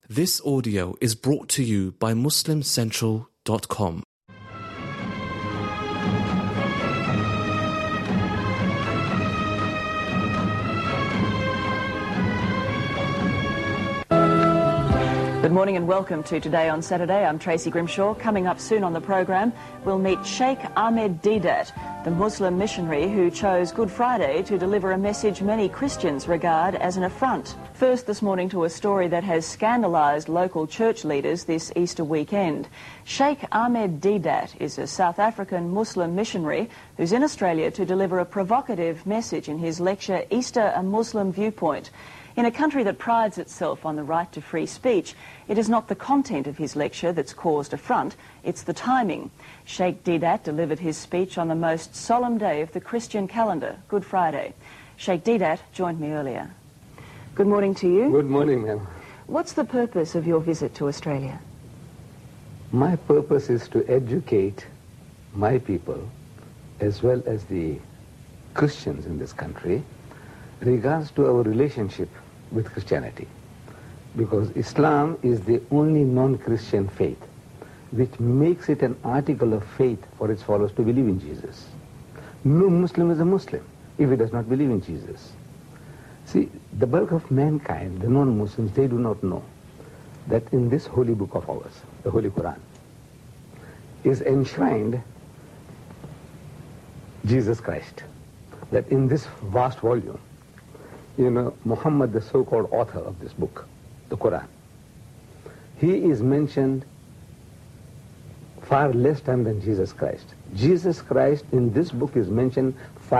This audio is brought to you by MuslimCentral.com. Good morning and welcome to Today on Saturday. I'm Tracy Grimshaw. Coming up soon on the program, we'll meet Sheikh Ahmed Deedat, the Muslim missionary who chose Good Friday to deliver a message many Christians regard as an affront. First this morning to a story that has scandalised local church leaders this Easter weekend. Sheikh Ahmed Deedat is a South African Muslim missionary who's in Australia to deliver a provocative message in his lecture, Easter, a Muslim Viewpoint. In a country that prides itself on the right to free speech, it is not the content of his lecture that's caused affront, it's the timing. Sheikh Deedat delivered his speech on the most solemn day of the Christian calendar, Good Friday. Sheikh Deedat joined me earlier. Good morning to you. Good morning, ma'am. What's the purpose of your visit to Australia? My purpose is to educate my people, as well as the Christians in this country, in regards to our relationship with Christianity, because Islam is the only non-Christian faith which makes it an article of faith for its followers to believe in Jesus. No Muslim is a Muslim if he does not believe in Jesus. See, the bulk of mankind, the non-Muslims, they do not know that in this holy book of ours, the Holy Quran, is enshrined Jesus Christ. That in this vast volume, Muhammad, the so-called author of this book, the Quran, he is mentioned far less time than Jesus Christ. Jesus Christ in this book is mentioned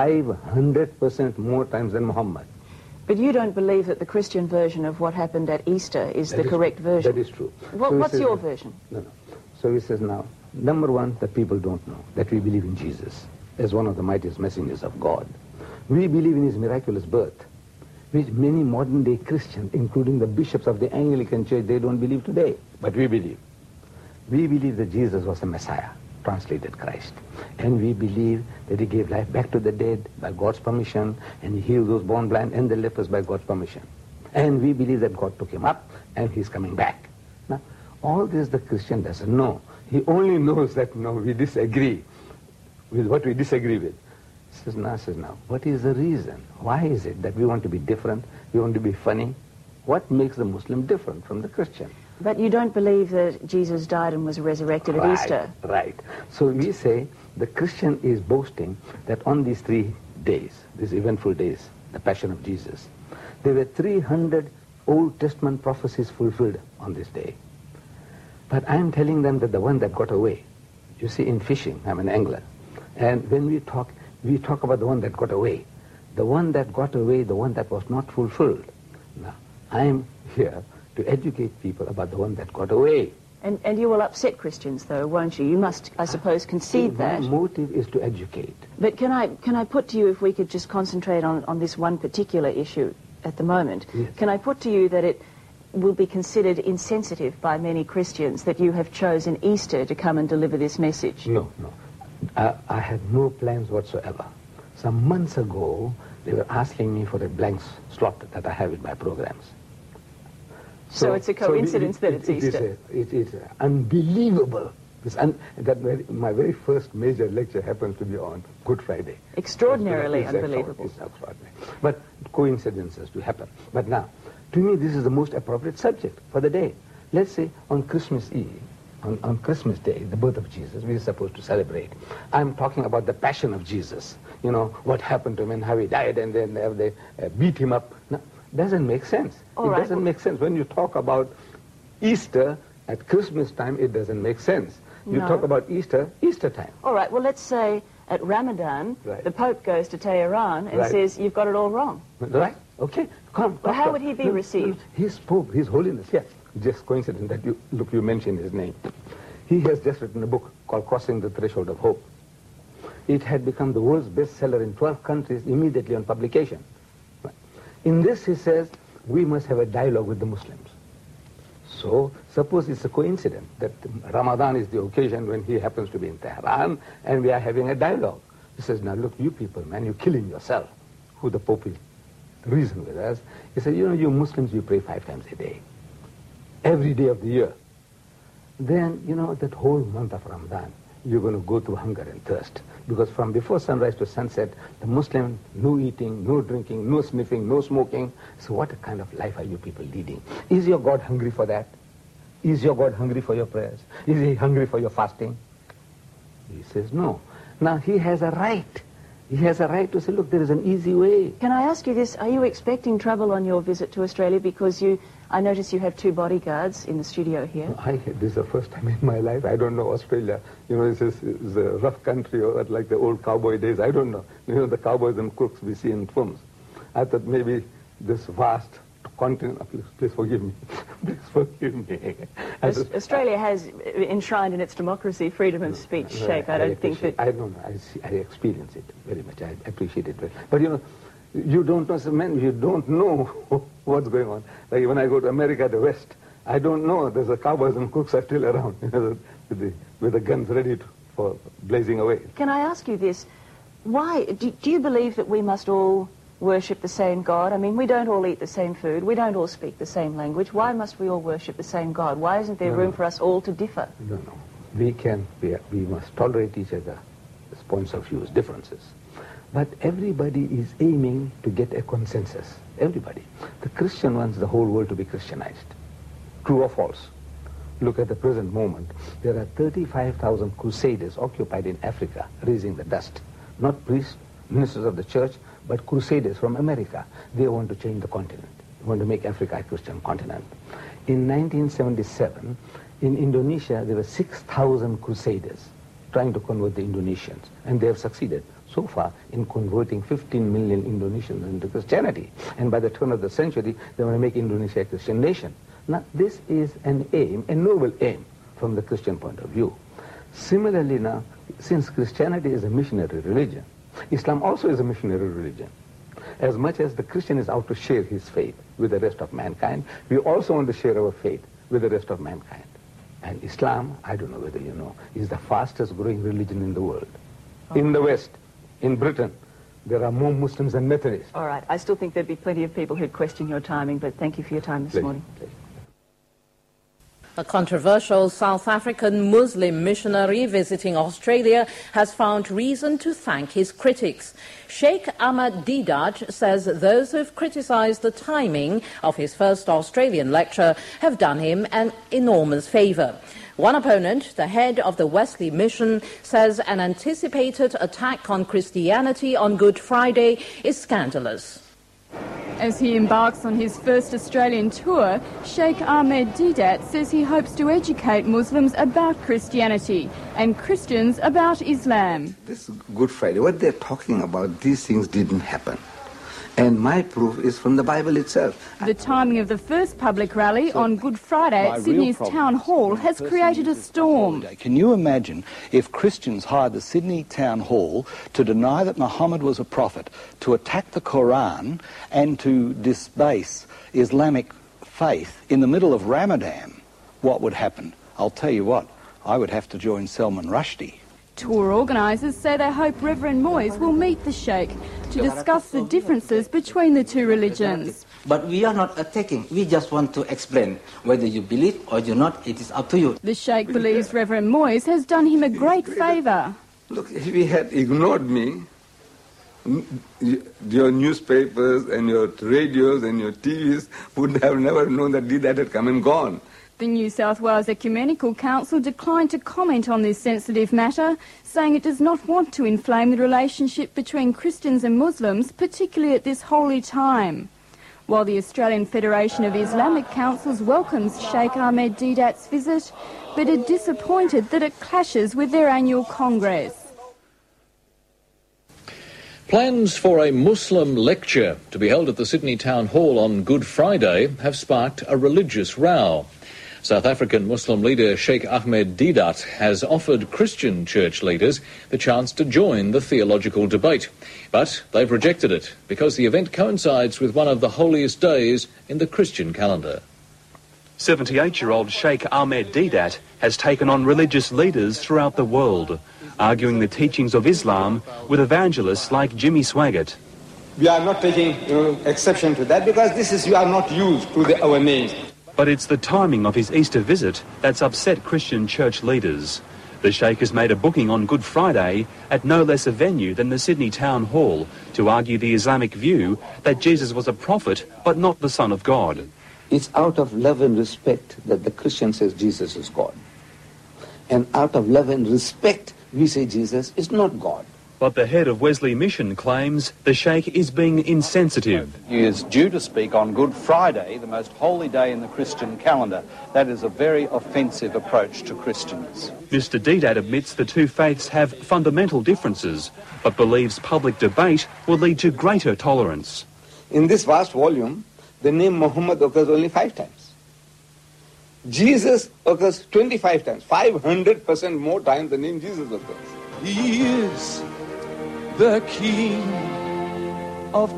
500% more times than Muhammad. But you don't believe that the Christian version of what happened at Easter is the correct version? That is true. What's your version? No. So he says now, number one, that people don't know that we believe in Jesus as one of the mightiest messengers of God. We believe in his miraculous birth, which many modern-day Christians, including the bishops of the Anglican Church, they don't believe today, but we believe. We believe that Jesus was the Messiah, translated Christ. And we believe that he gave life back to the dead by God's permission, and he healed those born blind and the lepers by God's permission. And we believe that God took him up, and he's coming back. Now, all this the Christian doesn't know. He only knows that, we disagree with what we disagree with. Says now, what is the reason? Why is it that we want to be different? We want to be funny? What makes the Muslim different from the Christian? But you don't believe that Jesus died and was resurrected at Easter? Right. So we say the Christian is boasting that on these 3 days, these eventful days, the Passion of Jesus, there were 300 Old Testament prophecies fulfilled on this day. But I'm telling them that the one that got away, you see, in fishing, I'm an angler, and when we talk about the one that got away. The one that got away, the one that was not fulfilled. Now, I'm here to educate people about the one that got away. And you will upset Christians, though, won't you? You must, I suppose, concede that. My motive is to educate. But can I put to you, if we could just concentrate on this one particular issue at the moment, yes. Can I put to you that it will be considered insensitive by many Christians that you have chosen Easter to come and deliver this message? No. I had no plans whatsoever. Some months ago, they were asking me for a blank slot that I have in my programs. So it's a coincidence that it's Easter? It is unbelievable. My very first major lecture happens to be on Good Friday. Extraordinarily unbelievable. It's extraordinary. But coincidences do happen. But now, to me, this is the most appropriate subject for the day. Let's say on Christmas Eve, on Christmas Day, the birth of Jesus, we are supposed to celebrate. I'm talking about the passion of Jesus. What happened to him and how he died, and then they beat him up. No, doesn't make sense. Doesn't make sense. When you talk about Easter at Christmas time, it doesn't make sense. You talk about Easter time. All right, well, let's say at Ramadan, the Pope goes to Tehran and says, you've got it all wrong. Right, okay. Come. Well, how would he be received? His Pope, His Holiness, yes. Just coincidence that you mentioned his name. He has just written a book called Crossing the Threshold of Hope. It had become the world's bestseller in 12 countries immediately on publication. In this, he says, we must have a dialogue with the Muslims. So, suppose it's a coincidence that Ramadan is the occasion when he happens to be in Tehran and we are having a dialogue. He says, now look, you people, man, you're killing yourself. Who the Pope is reason with us. He said, you Muslims, you pray 5 times a day. every day of the year, then, that whole month of Ramadan, you're going to go through hunger and thirst. Because from before sunrise to sunset, the Muslim, no eating, no drinking, no sniffing, no smoking. So what kind of life are you people leading? Is your God hungry for that? Is your God hungry for your prayers? Is he hungry for your fasting? He says no. Now he has a right. He has a right to say, look, there is an easy way. Can I ask you this? Are you expecting trouble on your visit to Australia? Because I notice you have 2 bodyguards in the studio here. This is the first time in my life. I don't know Australia. It's a rough country, or like the old cowboy days. I don't know. The cowboys and crooks we see in films. I thought maybe this vast continent, please forgive me. Please forgive me. Australia has enshrined in its democracy freedom of speech, Sheikh. I don't think that... I don't know. I experience it very much. I appreciate it very much. But you don't know, man, you don't know what's going on. Like when I go to America, the West, I don't know. There's the cowboys and crooks are still around, with the guns ready for blazing away. Can I ask you this? Why do you believe that we must all worship the same God? I mean, we don't all eat the same food. We don't all speak the same language. Why must we all worship the same God? Why isn't there room for us all to differ? No. We must tolerate each other's points of view, differences. But everybody is aiming to get a consensus. Everybody. The Christian wants the whole world to be Christianized. True or false? Look at the present moment. There are 35,000 crusaders occupied in Africa, raising the dust. Not priests, ministers of the church, but crusaders from America. They want to change the continent. They want to make Africa a Christian continent. In 1977, in Indonesia, there were 6,000 crusaders trying to convert the Indonesians, and they have succeeded so far in converting 15 million Indonesians into Christianity. And by the turn of the century, they want to make Indonesia a Christian nation. Now, this is an aim, a noble aim, from the Christian point of view. Similarly now, since Christianity is a missionary religion, Islam also is a missionary religion. As much as the Christian is out to share his faith with the rest of mankind, we also want to share our faith with the rest of mankind. And Islam, I don't know whether you know, is the fastest growing religion in the world. In the West, in Britain, there are more Muslims than Methodists. All right. I still think there'd be plenty of people who'd question your timing, but thank you for your time this morning. Pleasure. A controversial South African Muslim missionary visiting Australia has found reason to thank his critics. Sheikh Ahmed Deedat says those who've criticised the timing of his first Australian lecture have done him an enormous favour. One opponent, the head of the Wesley Mission, says an anticipated attack on Christianity on Good Friday is scandalous. As he embarks on his first Australian tour, Sheikh Ahmed Deedat says he hopes to educate Muslims about Christianity and Christians about Islam. This Good Friday, what they're talking about, these things didn't happen. And my proof is from the Bible itself. The timing of the first public rally on Good Friday at Sydney's Town Hall has created a storm. Can you imagine if Christians hired the Sydney Town Hall to deny that Muhammad was a prophet, to attack the Quran and to disbase Islamic faith in the middle of Ramadan? What would happen? I'll tell you what, I would have to join Salman Rushdie. Tour organisers say they hope Reverend Moyes will meet the Sheikh to discuss the differences between the two religions. But we are not attacking. We just want to explain. Whether you believe or you not, it is up to you. The Sheikh believes Reverend Moyes has done him a great favour. Look, if he had ignored me, your newspapers and your radios and your TVs would have never known that Deedat had come and gone. The New South Wales Ecumenical Council declined to comment on this sensitive matter, saying it does not want to inflame the relationship between Christians and Muslims, particularly at this holy time. While the Australian Federation of Islamic Councils welcomes Sheikh Ahmed Deedat's visit, but are disappointed that it clashes with their annual Congress. Plans for a Muslim lecture to be held at the Sydney Town Hall on Good Friday have sparked a religious row. South African Muslim leader Sheikh Ahmed Deedat has offered Christian church leaders the chance to join the theological debate. But they've rejected it because the event coincides with one of the holiest days in the Christian calendar. 78-year-old Sheikh Ahmed Deedat has taken on religious leaders throughout the world, arguing the teachings of Islam with evangelists like Jimmy Swaggart. We are not taking exception to that because you are not used to our names. But it's the timing of his Easter visit that's upset Christian church leaders. The Sheikh has made a booking on Good Friday at no less a venue than the Sydney Town Hall to argue the Islamic view that Jesus was a prophet but not the Son of God. It's out of love and respect that the Christian says Jesus is God. And out of love and respect, we say Jesus is not God. But the head of Wesley Mission claims the Sheikh is being insensitive. He is due to speak on Good Friday, the most holy day in the Christian calendar. That is a very offensive approach to Christians. Mr. Deedat admits the two faiths have fundamental differences, but believes public debate will lead to greater tolerance. In this vast volume, the name Muhammad occurs only 5 times. Jesus occurs 25 times, 500% more times the name Jesus occurs. He is the King of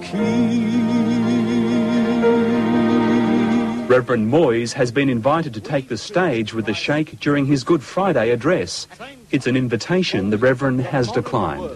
Kings. Reverend Moyes has been invited to take the stage with the Sheikh during his Good Friday address. It's an invitation the Reverend has declined.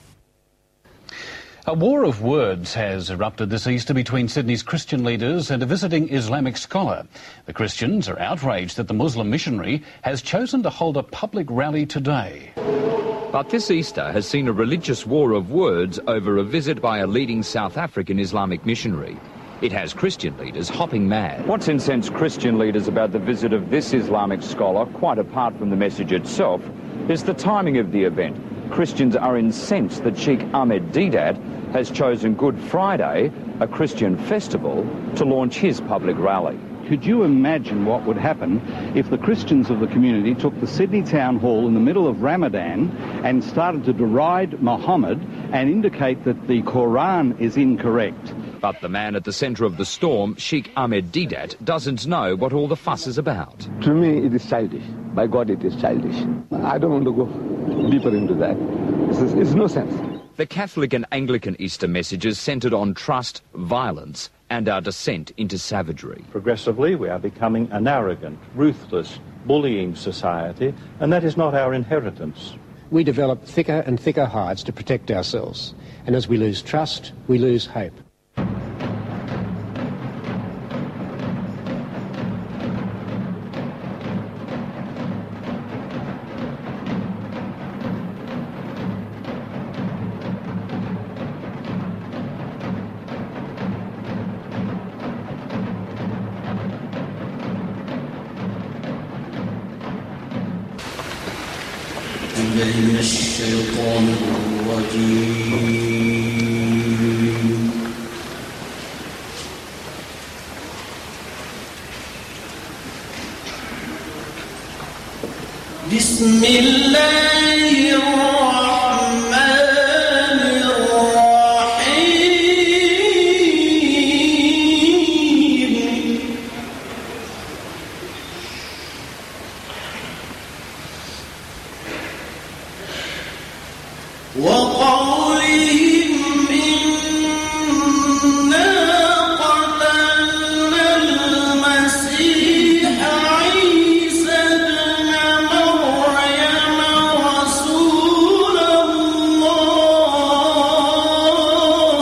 A war of words has erupted this Easter between Sydney's Christian leaders and a visiting Islamic scholar. The Christians are outraged that the Muslim missionary has chosen to hold a public rally today. But this Easter has seen a religious war of words over a visit by a leading South African Islamic missionary. It has Christian leaders hopping mad. What's incensed Christian leaders about the visit of this Islamic scholar, quite apart from the message itself, is the timing of the event. Christians are incensed that Sheikh Ahmed Deedat has chosen Good Friday, a Christian festival, to launch his public rally. Could you imagine what would happen if the Christians of the community took the Sydney Town Hall in the middle of Ramadan and started to deride Muhammad and indicate that the Quran is incorrect? But the man at the centre of the storm, Sheikh Ahmed Deedat, doesn't know what all the fuss is about. To me, it is childish. By God, it is childish. I don't want to go deeper into that. It's no sense. The Catholic and Anglican Easter messages centred on trust, violence, and our descent into savagery. Progressively, we are becoming an arrogant, ruthless, bullying society, and that is not our inheritance. We develop thicker and thicker hides to protect ourselves, and as we lose trust, we lose hope. من الشيطان الرجيم بسم الله الرحمن الرحيم وقولهم إنا قتلنا المسيح عيسى ابن مريم رسول الله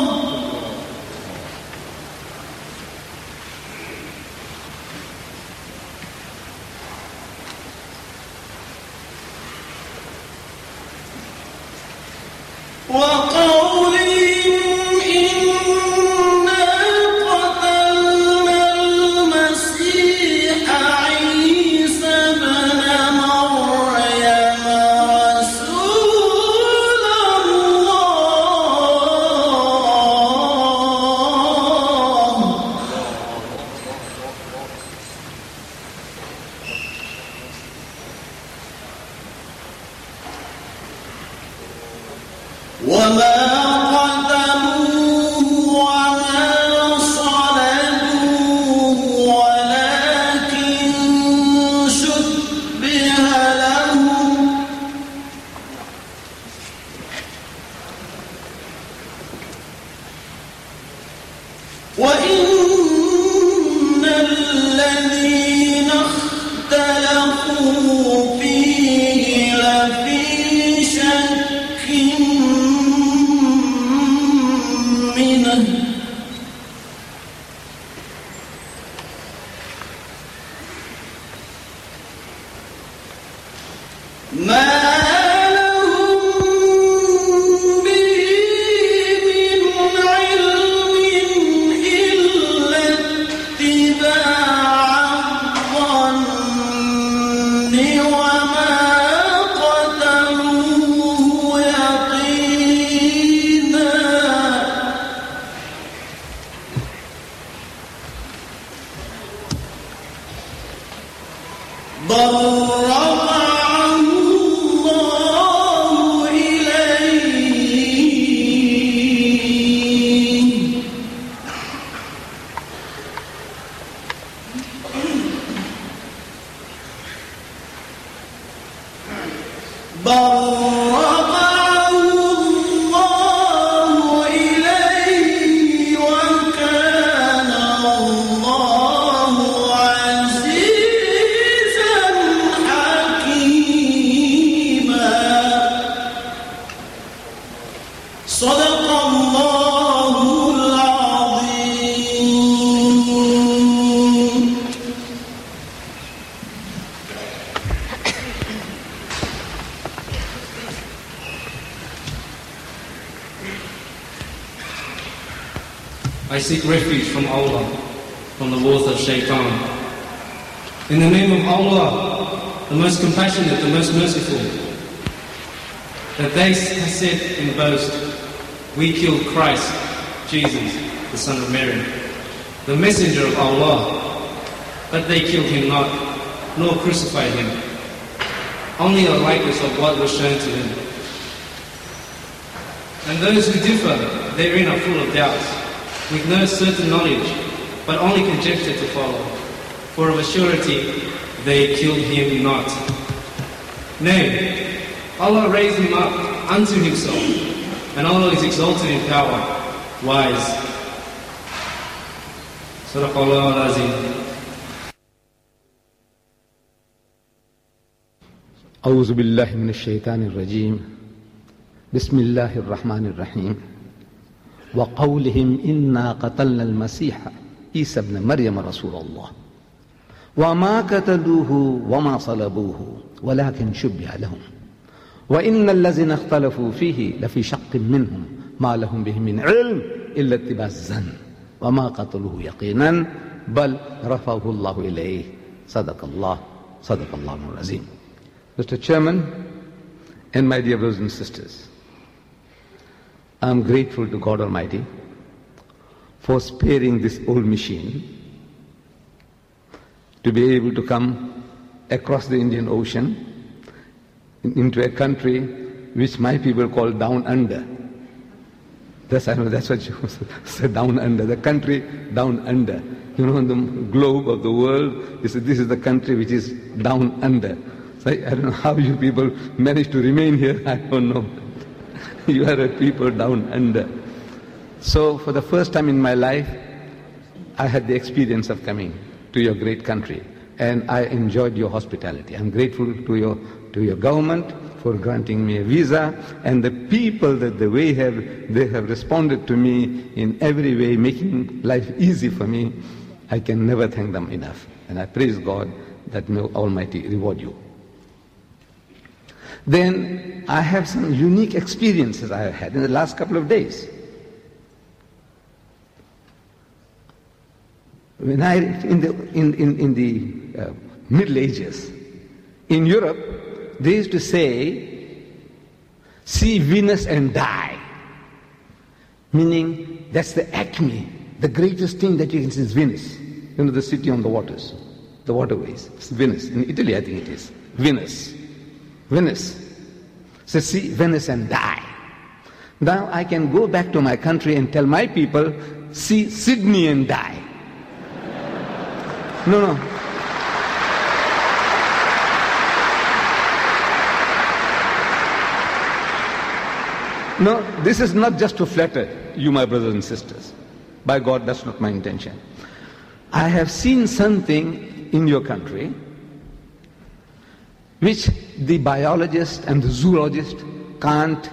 وقولهم إنا قتلنا المسيح عيسى ابن مريم رسول الله وما قدموه وما صلبوه ولكن شبه لهم وإن الذين اختلفوا فيه لفي شك I seek refuge from Allah, from the wrath of Shaitan. In the name of Allah, the most compassionate, the most merciful, that they have said and boast, we killed Christ, Jesus, the Son of Mary, the messenger of Allah, but they killed him not, nor crucified him, only a likeness of what was shown to them. And those who differ therein are full of doubts, with no certain knowledge, but only conjecture to follow. For of a surety they killed him not. Nay, Allah raised him up unto himself, and Allah is exalted in power, wise. Sadaqallahu al-Azim. أعوذ بالله من الشيطان الرجيم بسم الله الرحمن الرحيم وقولهم إنا قتلنا المسيح عيسى ابن مريم رسول الله وما قتلوه وما صلبوه ولكن شبه لهم وإن الذين اختلفوا فيه لفي شق منهم ما لهم به من علم إلا اتباع الظن وما قتلوه يقينا بل رفعه الله إليه صدق الله العظيم. Mr. Chairman and my dear brothers and sisters, I am grateful to God Almighty for sparing this old machine to be able to come across the Indian Ocean into a country which my people call down under. I know that's what you said, down under, the country down under. You know, on the globe of the world, this is the country which is down under. So I don't know how you people manage to remain here, I don't know. You are a people down under. So for the first time in my life, I had the experience of coming to your great country, and I enjoyed your hospitality. I'm grateful to your government for granting me a visa, and the people that they have responded to me in every way, making life easy for me. I can never thank them enough, and I praise God that may Almighty reward you. Then I have some unique experiences I have had in the last couple of days. When in the Middle Ages, in Europe, they used to say, see Venus and die. Meaning, that's the acme, the greatest thing that you can see is Venice. You know, the city on the waters, the waterways. It's Venice. In Italy, I think it is. Venice. So see Venice and die. Now I can go back to my country and tell my people, see Sydney and die. No. No, this is not just to flatter you, my brothers and sisters. By God, that's not my intention. I have seen something in your country which the biologist and the zoologist can't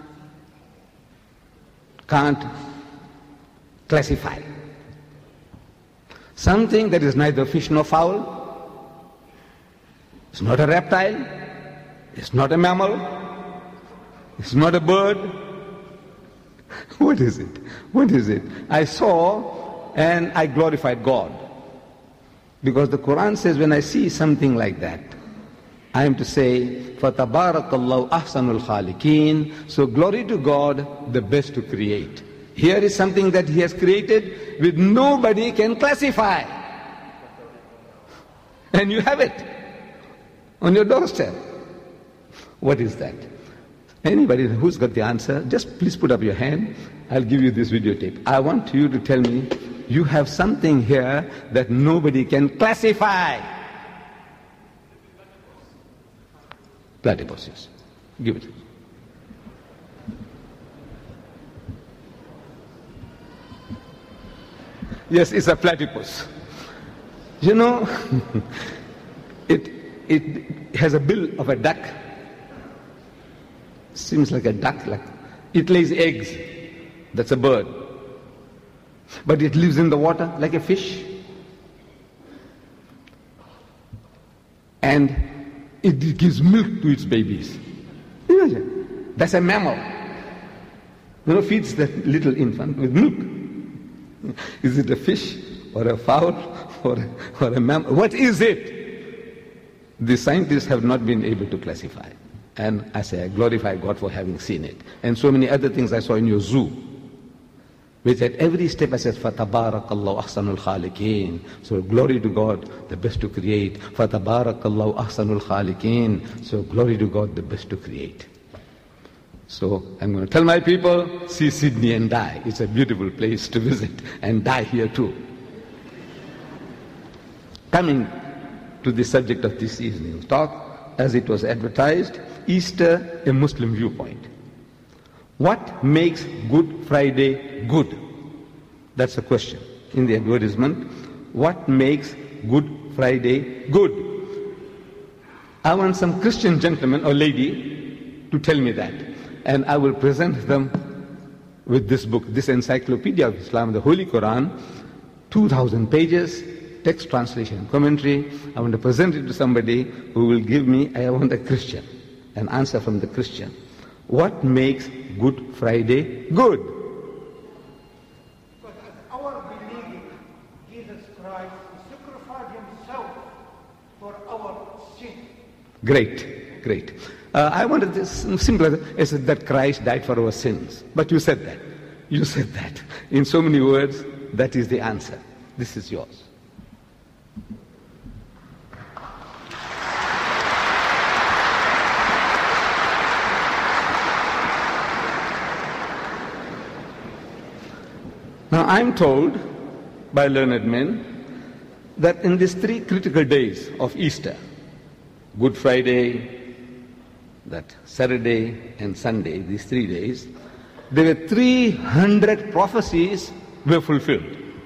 classify. Something that is neither fish nor fowl, it's not a reptile, It's not a mammal. It's not a bird. What is it? What is it? I saw and I glorified God. Because the Quran says when I see something like that, I am to say, فَتَبَارَكَ اللَّهُ أَحْسَنُ الْخَالِقِينَ. So glory to God, the best to create. Here is something that He has created which nobody can classify. And you have it on your doorstep. What is that? Anybody who's got the answer, just please put up your hand. I'll give you this videotape. I want you to tell me, you have something here that nobody can classify. Platypus, yes. Give it. Yes, it's a platypus. You know, it has a bill of a duck. Seems like a duck. It lays eggs. That's a bird. But it lives in the water like a fish. And it gives milk to its babies. Imagine. That's a mammal. You know, feeds the little infant with milk. Is it a fish or a fowl or a mammal? What is it? The scientists have not been able to classify. And I say, I glorify God for having seen it. And so many other things I saw in your zoo, which at every step I said, فَتَبَارَكَ اللَّهُ أَحْسَنُ الْخَالِقِينَ. So glory to God, the best to create. فَتَبَارَكَ اللَّهُ أَحْسَنُ الْخَالِقِينَ. So glory to God, the best to create. So I'm going to tell my people, see Sydney and die. It's a beautiful place to visit and die here too. Coming to the subject of this evening's talk, as it was advertised, Easter, a Muslim viewpoint. What makes Good Friday good? That's the question in the advertisement. What makes Good Friday good? I want some Christian gentleman or lady to tell me that. And I will present them with this book, this Encyclopedia of Islam, the Holy Quran, 2,000 pages, text translation, commentary. I want to present it to somebody who will give me, I want a Christian, an answer from the Christian. What makes Good Friday good? Because our believing Jesus Christ sacrificed himself for our sin. Great, great. I wanted this simple as that Christ died for our sins. But you said that. You said that. In so many words, that is the answer. This is yours. Now I'm told by learned men that in these 3 critical days of Easter, Good Friday, that Saturday and Sunday, these 3 days, there were 300 prophecies were fulfilled.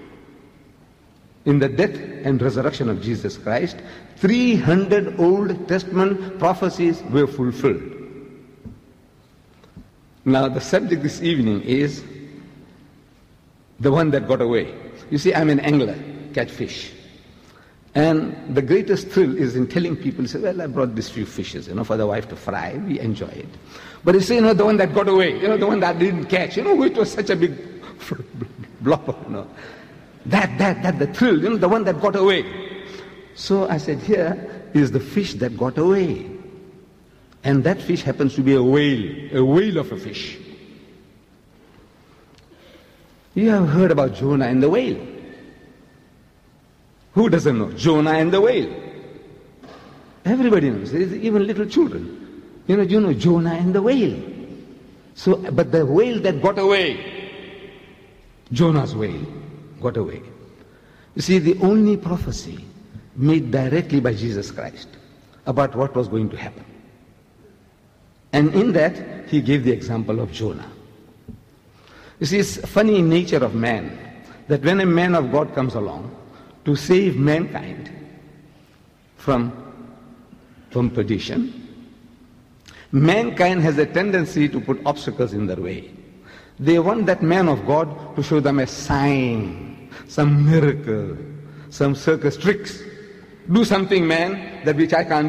In the death and resurrection of Jesus Christ, 300 Old Testament prophecies were fulfilled. Now the subject this evening is the one that got away. You see, I'm an angler, catch fish. And the greatest thrill is in telling people, say, well, I brought these few fishes, for the wife to fry. We enjoy it. But you say, the one that got away, the one that didn't catch, which was such a big blobber, That, the thrill, the one that got away. So I said, here is the fish that got away. And that fish happens to be a whale of a fish. You have heard about Jonah and the whale. Who doesn't know? Jonah and the whale. Everybody knows. Even little children. You know Jonah and the whale. So, but the whale that got away, Jonah's whale, got away. You see, the only prophecy made directly by Jesus Christ about what was going to happen. And in that, he gave the example of Jonah. You see, it's funny nature of man that when a man of God comes along to save mankind from perdition, mankind has a tendency to put obstacles in their way. They want that man of God to show them a sign, some miracle, some circus tricks. Do something, man, that which I can't do,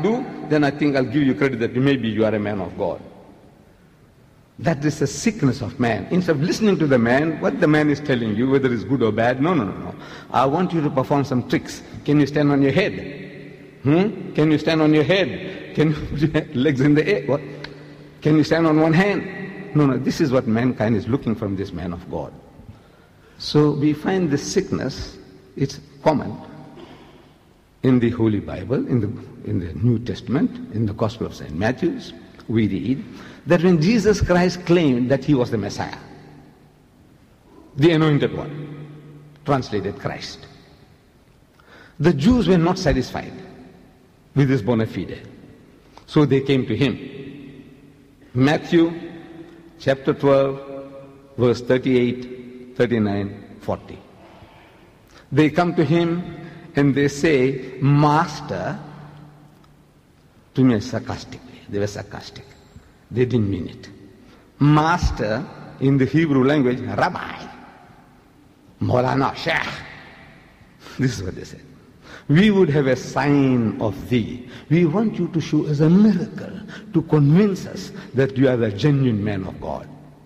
then I think I'll give you credit that maybe you are a man of God. That is the sickness of man. Instead of listening to the man, what the man is telling you, whether it's good or bad, no. I want you to perform some tricks. Can you stand on your head? Can you stand on your head? Can you put your legs in the air? What? Can you stand on one hand? No, this is what mankind is looking from this man of God. So we find this sickness, it's common in the Holy Bible, in the New Testament, in the Gospel of St. Matthew. We read that when Jesus Christ claimed that he was the Messiah, the anointed one, translated Christ, the Jews were not satisfied with his bona fide. So they came to him. Matthew chapter 12, verse 38, 39, 40. They come to him and they say, Master, to me sarcastically. They were sarcastic. They didn't mean it. Master, in the Hebrew language, Rabbi, Maulana, Sheikh. This is what they said. We would have a sign of thee. We want you to show us a miracle to convince us that you are the genuine man of God.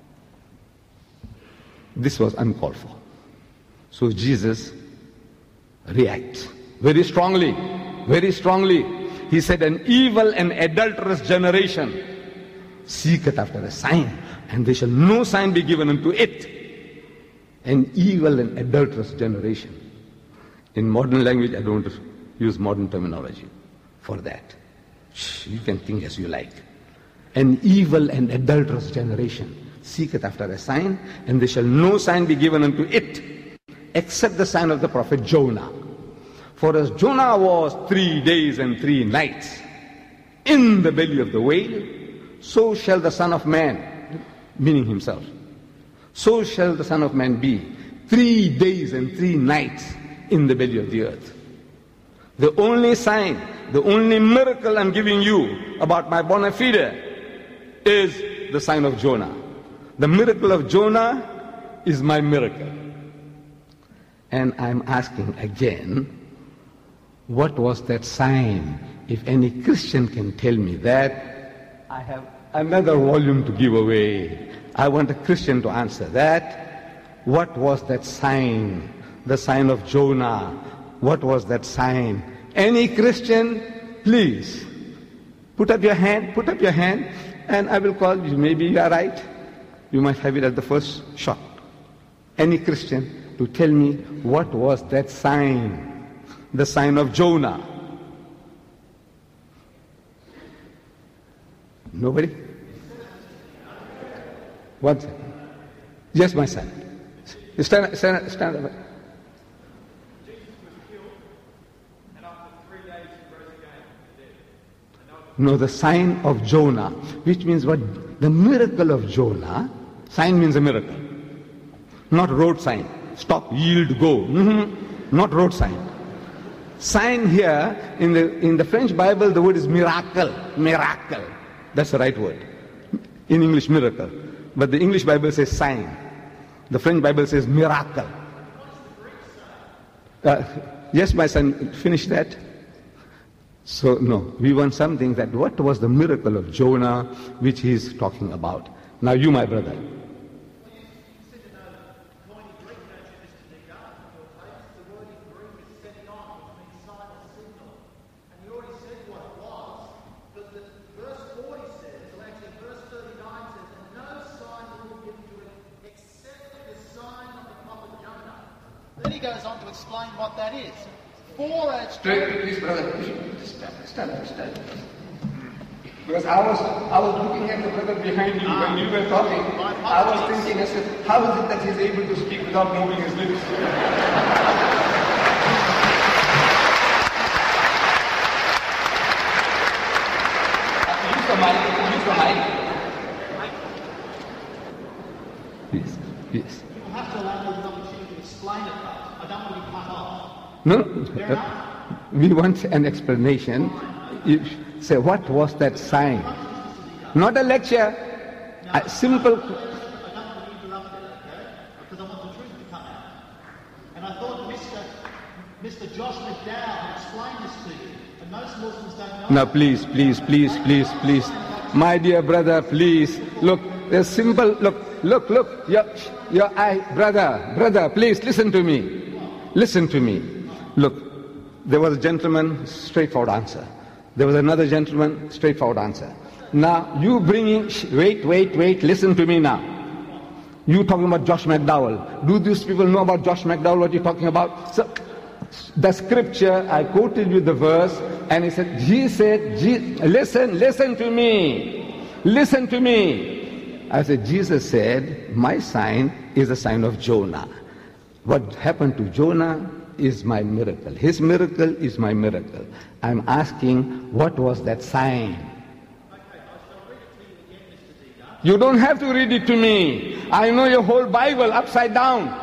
This was uncalled for. So Jesus reacts very strongly, very strongly. He said, an evil and adulterous generation seeketh after a sign, and there shall no sign be given unto it. An evil and adulterous generation. In modern language, I don't use modern terminology for that. You can think as you like. An evil and adulterous generation seeketh after a sign, and there shall no sign be given unto it, except the sign of the prophet Jonah. For as Jonah was 3 days and 3 nights in the belly of the whale, so shall the Son of Man, meaning himself, so shall the Son of Man be 3 days and 3 nights in the belly of the earth. The only sign, the only miracle I'm giving you about my bona fide is the sign of Jonah. The miracle of Jonah is my miracle. And I'm asking again, what was that sign? If any Christian can tell me that, I have another volume to give away. I want a Christian to answer that. What was that sign? The sign of Jonah. What was that sign? Any Christian, please, put up your hand, and I will call you. Maybe you are right. You might have it at the first shot. Any Christian to tell me what was that sign? The sign of Jonah. Nobody? What? Yes, my son. Stand up. No, the sign of Jonah, which means what? The miracle of Jonah. Sign means a miracle. Not road sign. Stop, yield, go. Not road sign. Sign here, in the French Bible, the word is miracle. Miracle. That's the right word. In English, miracle. But the English Bible says sign. The French Bible says miracle. Yes, my son, finish that. So, no, we want something that, what was the miracle of Jonah, which he is talking about? Now you, my brother. Then he goes on to explain what that is. Straight, please, brother. Stand. Because I was looking at the brother behind you when you were talking. I was thinking, I said, how is it that he's able to speak without moving his lips? Use the mic. Yes. You have to allow me the opportunity to explain it, though. I don't want to be cut off. No, we want an explanation. You say, what was that sign? Not a lecture, a simple... I don't want to interrupt it, okay? Because I want the truth to come out. And I thought Mr. Josh McDowell had explained this to you, and most Muslims don't Now please, please, please, please, please. My dear brother, please. Look, there's simple, look. Your eye, brother, please listen to me. Listen to me. Look, there was a gentleman, straightforward answer. There was another gentleman, straightforward answer. Now, you bringing, wait, listen to me now. You talking about Josh McDowell. Do these people know about Josh McDowell, what you're talking about? So, the scripture, I quoted you the verse, and he said, listen to me. Listen to me. I said, Jesus said, my sign is the sign of Jonah. What happened to Jonah is my miracle. His miracle is my miracle. I'm asking, what was that sign? You don't have to read it to me. I know your whole Bible upside down.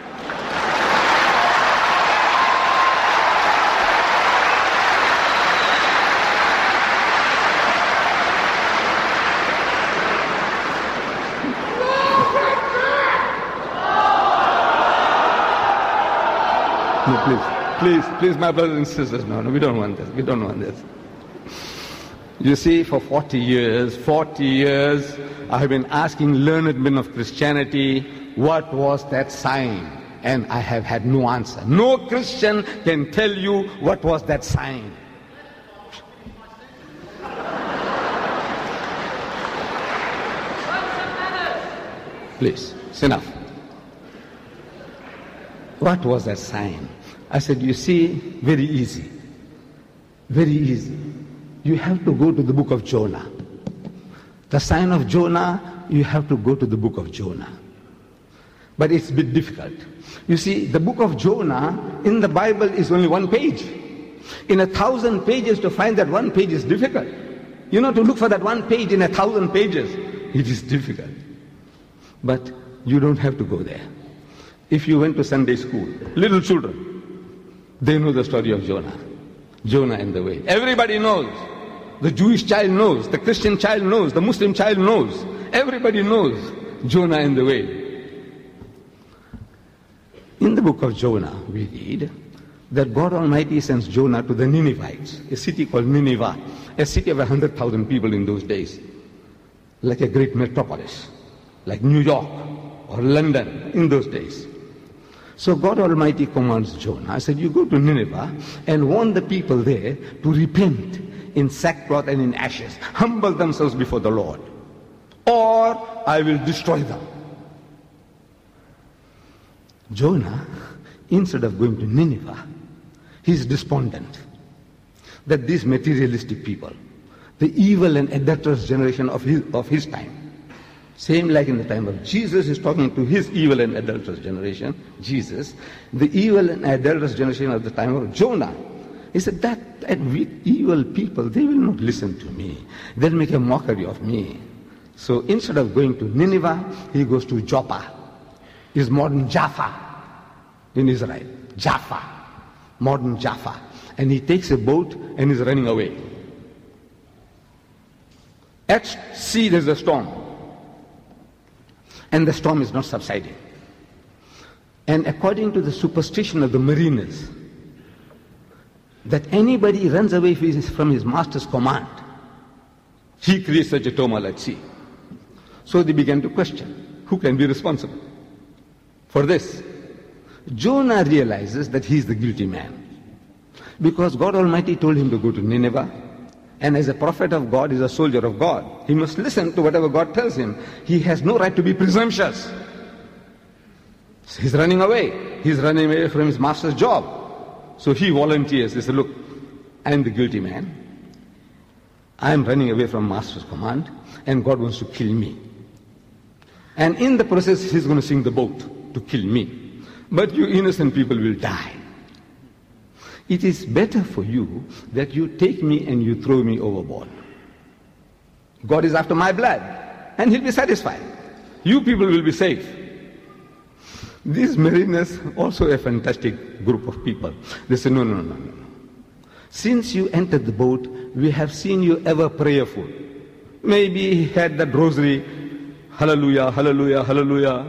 No, please, my brothers and sisters, no, we don't want this. You see, for 40 years, I have been asking learned men of Christianity, what was that sign? And I have had no answer. No Christian can tell you what was that sign. Please, it's enough. What was that sign? I said, you see, very easy. Very easy. You have to go to the book of Jonah. The sign of Jonah, you have to go to the book of Jonah. But it's a bit difficult. You see, the book of Jonah in the Bible is only one page. In 1,000 pages, to find that one page is difficult. You know, to look for that one page in 1,000 pages, it is difficult. But you don't have to go there. If you went to Sunday school, little children, they know the story of Jonah. Jonah and the whale. Everybody knows. The Jewish child knows. The Christian child knows. The Muslim child knows. Everybody knows Jonah and the whale. In the book of Jonah, we read that God Almighty sends Jonah to the Ninevites, a city called Nineveh, a city of 100,000 people in those days, like a great metropolis, like New York or London in those days. So God Almighty commands Jonah. I said, you go to Nineveh and warn the people there to repent in sackcloth and in ashes, humble themselves before the Lord, or I will destroy them. Jonah, instead of going to Nineveh, he's despondent that these materialistic people, the evil and adulterous generation of his time, same like in the time of Jesus, is talking to his evil and adulterous generation, Jesus, the evil and adulterous generation of the time of Jonah. He said that evil people, they will not listen to me. They'll make a mockery of me. So instead of going to Nineveh, he goes to Joppa. It's modern Jaffa in Israel. Jaffa. Modern Jaffa. And he takes a boat and is running away. At sea there's a storm. And the storm is not subsiding. And according to the superstition of the mariners, that anybody runs away from his master's command, he creates such a turmoil at sea. So they began to question, who can be responsible for this? Jonah realizes that he is the guilty man, because God Almighty told him to go to Nineveh, and as a prophet of God, he's a soldier of God. He must listen to whatever God tells him. He has no right to be presumptuous. So he's running away. He's running away from his master's job. So he volunteers. He says, look, I'm the guilty man. I'm running away from master's command, and God wants to kill me. And in the process, he's going to sink the boat to kill me. But you innocent people will die. It is better for you that you take me and you throw me overboard. God is after my blood, and he'll be satisfied. You people will be safe. These mariners, also a fantastic group of people. They say, no. Since you entered the boat, we have seen you ever prayerful. Maybe he had that rosary, hallelujah, hallelujah, hallelujah.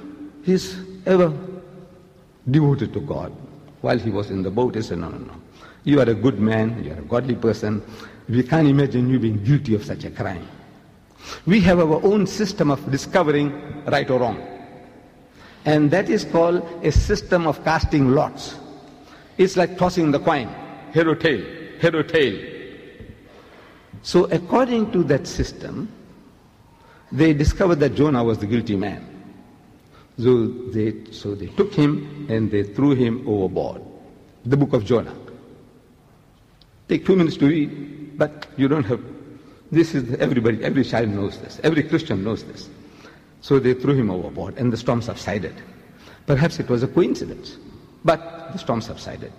He's ever devoted to God. While he was in the boat, he said, no. You are a good man, you are a godly person. We can't imagine you being guilty of such a crime. We have our own system of discovering right or wrong. And that is called a system of casting lots. It's like tossing the coin, head or tail, head or tail. So according to that system, they discovered that Jonah was the guilty man. So they took him and they threw him overboard. The book of Jonah. Take 2 minutes to read, but you don't have. This is everybody, every child knows this. Every Christian knows this. So they threw him overboard and the storm subsided. Perhaps it was a coincidence, but the storm subsided.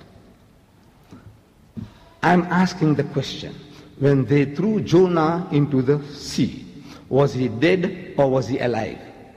I'm asking the question, when they threw Jonah into the sea, was he dead or was he alive?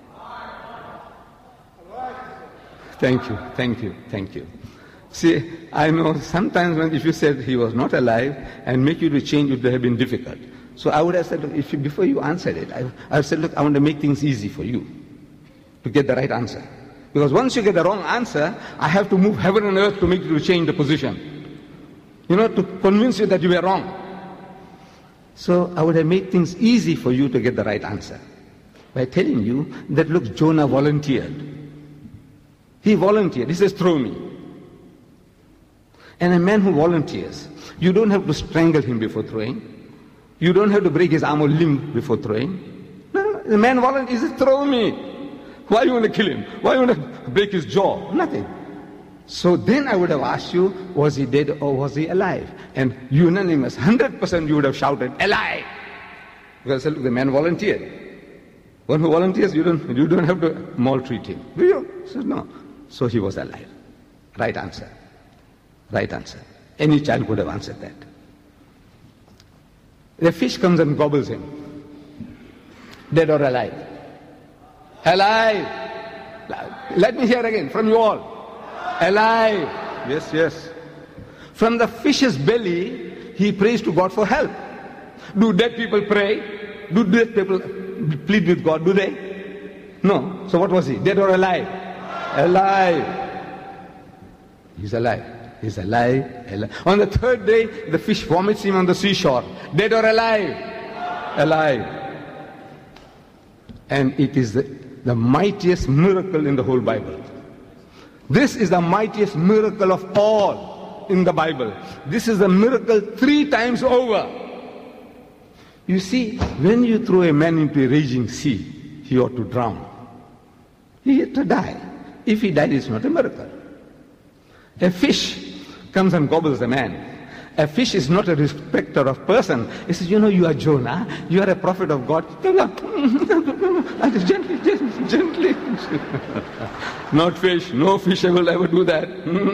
Thank you, thank you, thank you. See, I know sometimes if you said he was not alive and make you to change, it would have been difficult. So I would have said, look, before you answered it, I said, look, I want to make things easy for you to get the right answer. Because once you get the wrong answer, I have to move heaven and earth to make you to change the position. To convince you that you were wrong. So I would have made things easy for you to get the right answer by telling you that, look, Jonah volunteered. He volunteered. He says, throw me. And a man who volunteers, you don't have to strangle him before throwing. You don't have to break his arm or limb before throwing. No, the man volunteers, he says, throw me. Why you want to kill him? Why you want to break his jaw? Nothing. So then I would have asked you, was he dead or was he alive? And unanimous, 100% you would have shouted, alive! Because look, the man volunteered. One who volunteers, you don't have to maltreat him. Do you? So no. So he was alive. Right answer. Right answer. Any child could have answered that. The fish comes and gobbles him. Dead or alive? Alive! Let me hear again from you all. Alive! Yes, yes. From the fish's belly, he prays to God for help. Do dead people pray? Do dead people plead with God? Do they? No. So what was he? Dead or alive? Alive. He's alive. He's alive, alive. On the third day, the fish vomits him on the seashore. Dead or alive? Alive. And it is the mightiest miracle in the whole Bible. This is the mightiest miracle of all in the Bible. This is a miracle 3 times over. You see, when you throw a man into a raging sea, he ought to drown. He ought to die. If he died, it's not a miracle. A fish comes and gobbles a man. A fish is not a respecter of person. He says, you are Jonah, you are a prophet of God. Gently. Not fish. No fish will ever do that.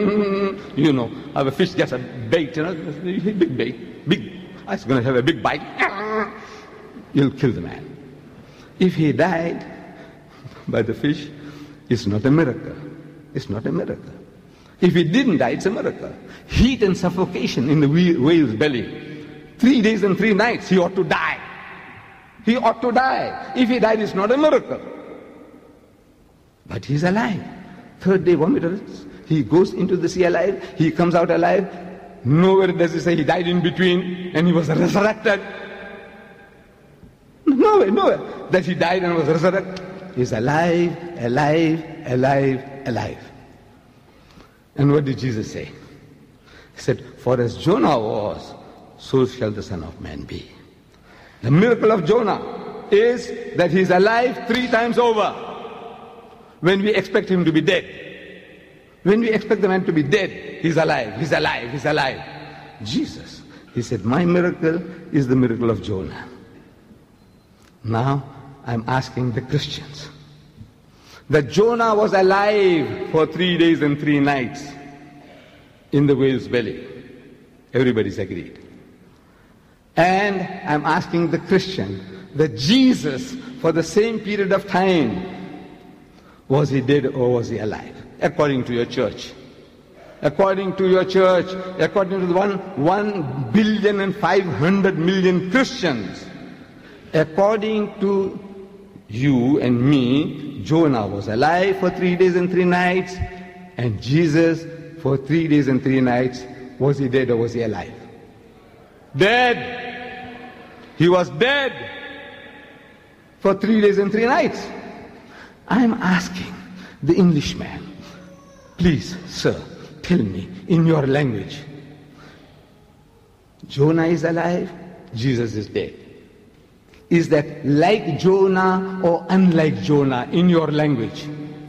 A fish gets a bait, big bait. Big. It's going to have a big bite. You'll kill the man. If he died by the fish, it's not a miracle. It's not a miracle. If he didn't die, it's a miracle. Heat and suffocation in the whale's belly. 3 days and 3 nights, he ought to die. He ought to die. If he died, it's not a miracle. But he's alive. Third day vomiters. He goes into the sea alive. He comes out alive. Nowhere does he say he died in between and he was resurrected. Nowhere. That he died and was resurrected. He's alive, alive, alive, alive. And what did Jesus say? He said, for as Jonah was, so shall the Son of Man be. The miracle of Jonah is that he's alive 3 times over. When we expect him to be dead. When we expect the man to be dead, he's alive, he's alive, he's alive. Jesus, he said, my miracle is the miracle of Jonah. Now, I'm asking the Christians. That Jonah was alive for 3 days and 3 nights in the whale's belly. Everybody's agreed. And I'm asking the Christian that Jesus, for the same period of time, was he dead or was he alive? According to your church. According to your church, according to the 1,500,000,000 Christians, according to you and me, Jonah was alive for 3 days and 3 nights, and Jesus for 3 days and 3 nights Was he dead or was he alive? Dead. He was dead for 3 days and 3 nights. I'm asking the Englishman, please, sir, tell me in your language, Jonah is alive, Jesus is dead. Is that like Jonah or unlike Jonah in your language?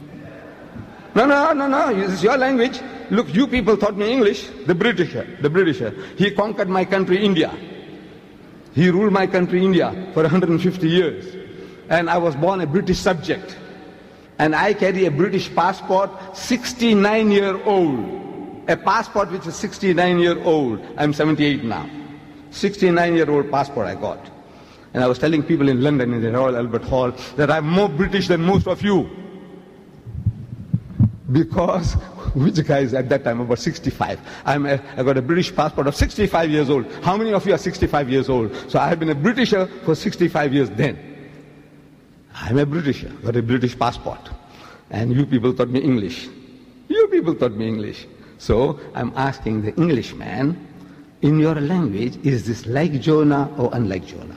No, this is your language. Look, you people taught me English. The Britisher. He conquered my country, India. He ruled my country, India, for 150 years. And I was born a British subject. And I carry a British passport, 69-year-old. A passport which is 69-year-old. I'm 78 now. 69-year-old passport I got. And I was telling people in London, in the Royal Albert Hall, that I'm more British than most of you. Because, which guy is at that time about 65? I got a British passport of 65 years old. How many of you are 65 years old? So I have been a Britisher for 65 years then. I'm a Britisher, got a British passport. And you people taught me English. So I'm asking the Englishman, in your language, is this like Jonah or unlike Jonah?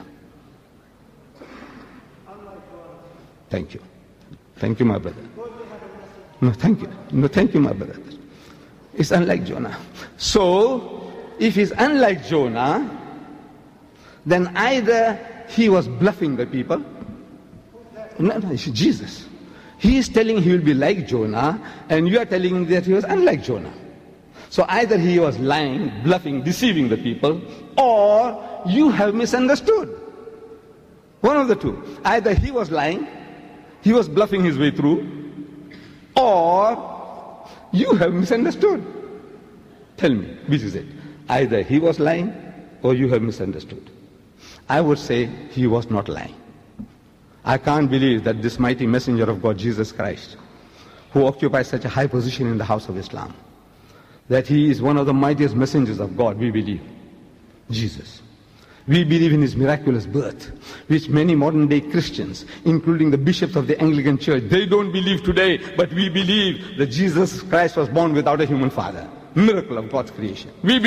Thank you. Thank you, my brother. No, thank you. No, thank you, my brother. It's unlike Jonah. So, if it's unlike Jonah, then either he was bluffing the people. No, it's Jesus. He is telling he will be like Jonah, and you are telling him that he was unlike Jonah. So either he was lying, bluffing, deceiving the people, or you have misunderstood. One of the two. Either he was lying, he was bluffing his way through, or you have misunderstood. Tell me, which is it? Either he was lying, or you have misunderstood. I would say he was not lying. I can't believe that this mighty messenger of God, Jesus Christ, who occupies such a high position in the house of Islam, that he is one of the mightiest messengers of God, we believe. Jesus. We believe in his miraculous birth, which many modern day Christians, including the bishops of the Anglican Church, they don't believe today, but we believe that Jesus Christ was born without a human father. Miracle of God's creation. We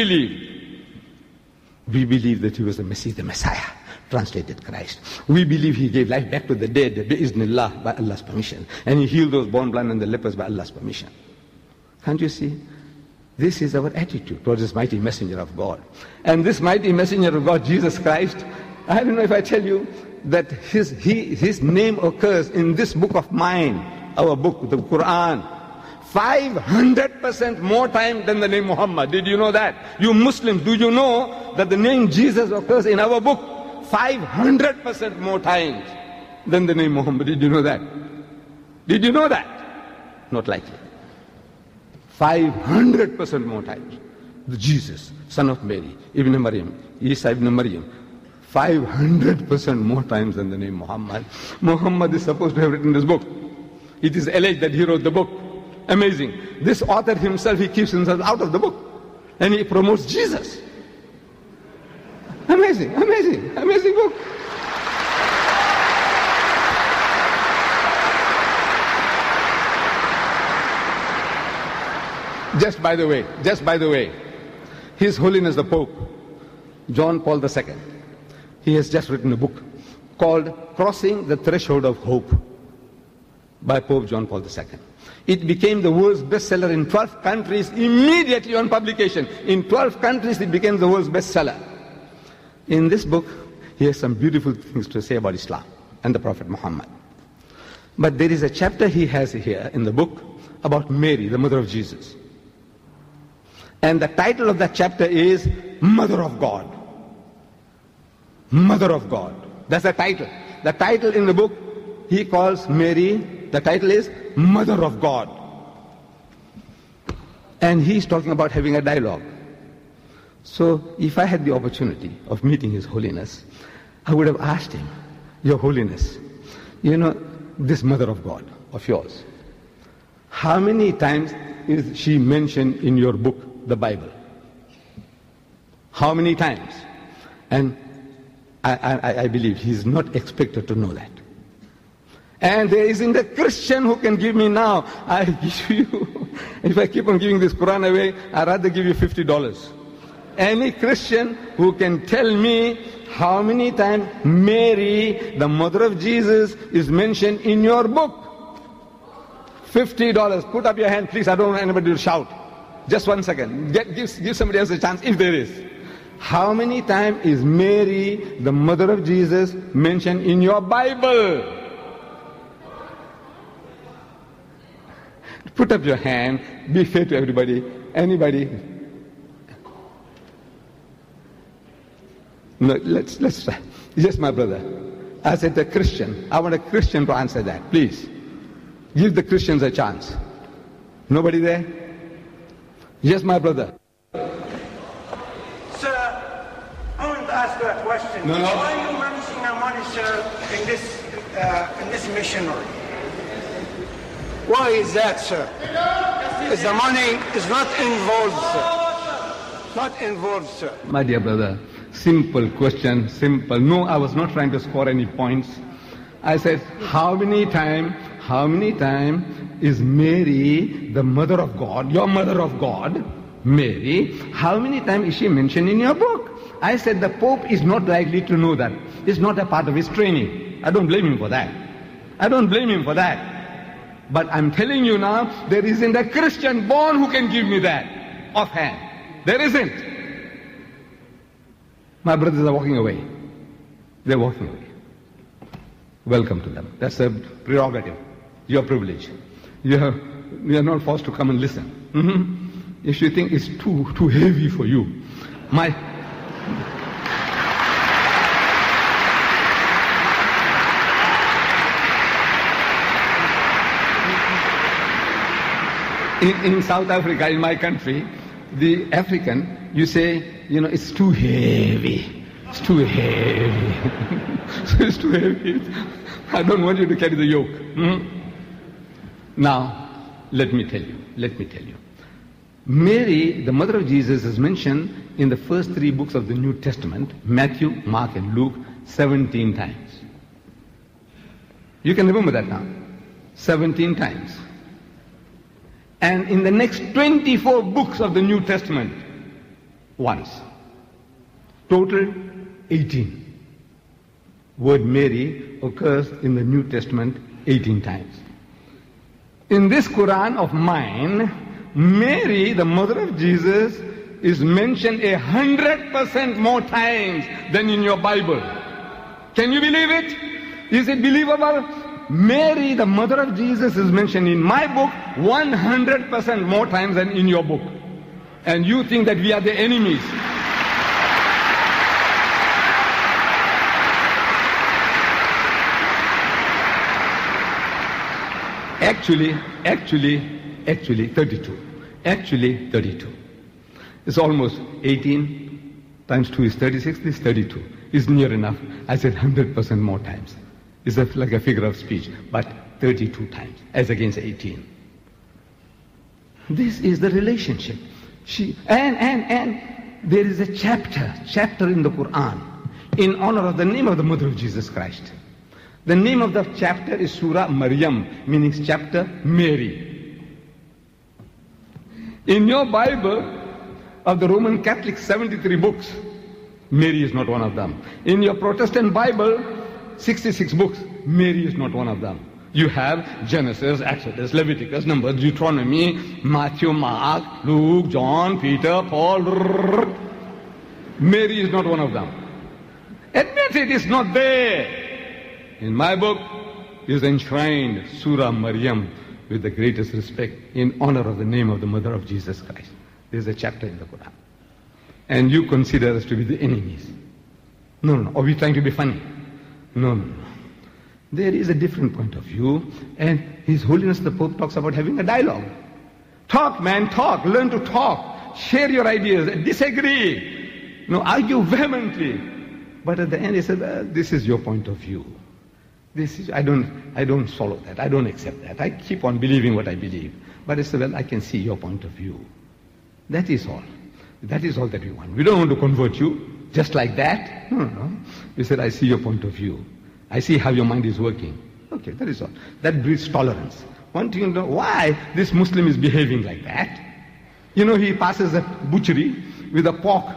believe that he was the Messiah, translated Christ. We believe he gave life back to the dead, bi'iznillah, by Allah's permission. And he healed those born blind and the lepers by Allah's permission. Can't you see? This is our attitude towards this mighty messenger of God. And this mighty messenger of God, Jesus Christ, I don't know if I tell you that his name occurs in this book of mine, our book, the Quran, 500% more time than the name Muhammad. Did you know that? You Muslims, do you know that the name Jesus occurs in our book 500% more times than the name Muhammad? Did you know that? Did you know that? Not likely. 500% more times. The Jesus, son of Mary, Ibn Maryam, Isa ibn Maryam, 500% more times than the name Muhammad. Muhammad is supposed to have written this book. It is alleged that he wrote the book. Amazing. This author himself, he keeps himself out of the book. And he promotes Jesus. Amazing book. Just by the way, His Holiness the Pope, John Paul II, he has just written a book called Crossing the Threshold of Hope by Pope John Paul II. It became the world's bestseller in 12 countries immediately on publication. In 12 countries it became the world's bestseller. In this book, he has some beautiful things to say about Islam and the Prophet Muhammad. But there is a chapter he has here in the book about Mary, the mother of Jesus. And the title of that chapter is Mother of God. Mother of God. That's the title. The title in the book, he calls Mary, the title is Mother of God. And he's talking about having a dialogue. So if I had the opportunity of meeting His Holiness, I would have asked him, Your Holiness, you know, this Mother of God of yours, how many times is she mentioned in your book, the Bible? How many times? And I believe he's not expected to know that. And there isn't a Christian who can give me now. I give you, if I keep on giving this Quran away, I'd rather give you $50. Any Christian who can tell me how many times Mary, the mother of Jesus, is mentioned in your book? $50. Put up your hand, please. I don't want anybody to shout. Just 1 second. Give somebody else a chance if there is. How many times is Mary, the mother of Jesus, mentioned in your Bible? Put up your hand. Be fair to everybody. Anybody? No, let's try. Yes, my brother. I said a Christian. I want a Christian to answer that. Please. Give the Christians a chance. Nobody there? Yes, my brother. Sir, I want to ask you a question. No. Why are you managing our money, sir, in this missionary? Why is that, sir? Is the money is not involved, sir? Not involved, sir. My dear brother, simple question, simple. No, I was not trying to score any points. I said, how many times is Mary, the mother of God, your mother of God, Mary, how many times is she mentioned in your book? I said the Pope is not likely to know that. It's not a part of his training. I don't blame him for that. But I'm telling you now, there isn't a Christian born who can give me that offhand. There isn't. My brothers are walking away. They're walking away. Welcome to them. That's a prerogative. Your privilege. You are not forced to come and listen. If you think it's too heavy for you, in South Africa, in my country, the African, you say, it's too heavy. It's too heavy. So it's too heavy. I don't want you to carry the yoke. Now, let me tell you. Mary, the mother of Jesus, is mentioned in the first 3 books of the New Testament, Matthew, Mark, and Luke, 17 times. You can remember that now. 17 times. And in the next 24 books of the New Testament, once. Total 18. Word Mary occurs in the New Testament 18 times. In this Quran of mine, Mary, the mother of Jesus, is mentioned 100% more times than in your Bible. Can you believe it? Is it believable? Mary, the mother of Jesus, is mentioned in my book 100% more times than in your book. And you think that we are the enemies. Actually 32. Actually 32. It's almost 18 times 2 is 36. This 32 is near enough. I said 100% more times. It's like a figure of speech, but 32 times as against 18. This is the relationship. And there is a chapter in the Quran in honor of the name of the mother of Jesus Christ. The name of the chapter is Surah Maryam, meaning chapter Mary. In your Bible, of the Roman Catholic 73 books, Mary is not one of them. In your Protestant Bible, 66 books, Mary is not one of them. You have Genesis, Exodus, Leviticus, Numbers, Deuteronomy, Matthew, Mark, Luke, John, Peter, Paul. Mary is not one of them. Admit it is not there. In my book is enshrined Surah Maryam with the greatest respect in honor of the name of the mother of Jesus Christ. There's a chapter in the Quran. And you consider us to be the enemies. No. Are we trying to be funny? No. There is a different point of view, and His Holiness the Pope talks about having a dialogue. Talk, man, talk. Learn to talk. Share your ideas. Disagree. Argue vehemently. But at the end he said, this is your point of view. I don't follow that. I don't accept that. I keep on believing what I believe. But I said, well, I can see your point of view. That is all. That is all that we want. We don't want to convert you just like that. No. We said, I see your point of view. I see how your mind is working. Okay, that is all. That breeds tolerance. Want to know why this Muslim is behaving like that? He passes a butchery with a pork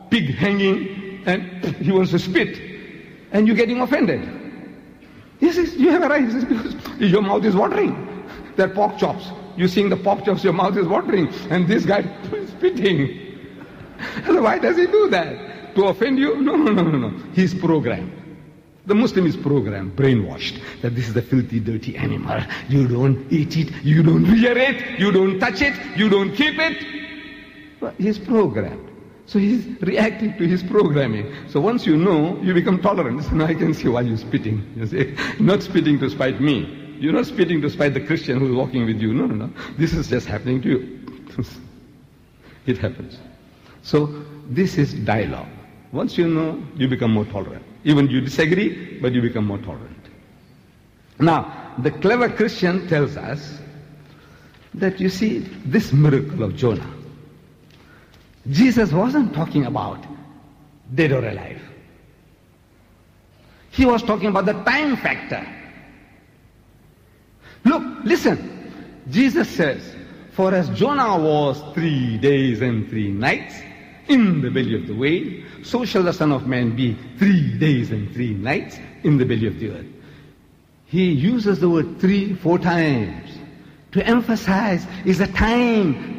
pig hanging, and he wants to spit, and you're getting offended. He says, you have a right. He says, because your mouth is watering. They're pork chops. You're seeing the pork chops, your mouth is watering, and this guy is spitting. So why does he do that? To offend you? No. He's programmed. The Muslim is programmed, brainwashed, that this is the filthy, dirty animal. You don't eat it, you don't rear it, you don't touch it, you don't keep it. Well, he's programmed. So he's reacting to his programming. So once you know, you become tolerant. So now I can see why you're spitting. You see, not spitting to spite me. You're not spitting to spite the Christian who's walking with you. No. This is just happening to you. It happens. So this is dialogue. Once you know, you become more tolerant. Even you disagree, but you become more tolerant. Now, the clever Christian tells us that, you see, this miracle of Jonah, Jesus wasn't talking about dead or alive. He was talking about the time factor. Look, listen. Jesus says, for as Jonah was 3 days and 3 nights in the belly of the whale, so shall the Son of Man be 3 days and 3 nights in the belly of the earth. He uses the word 3-4 times to emphasize is a time.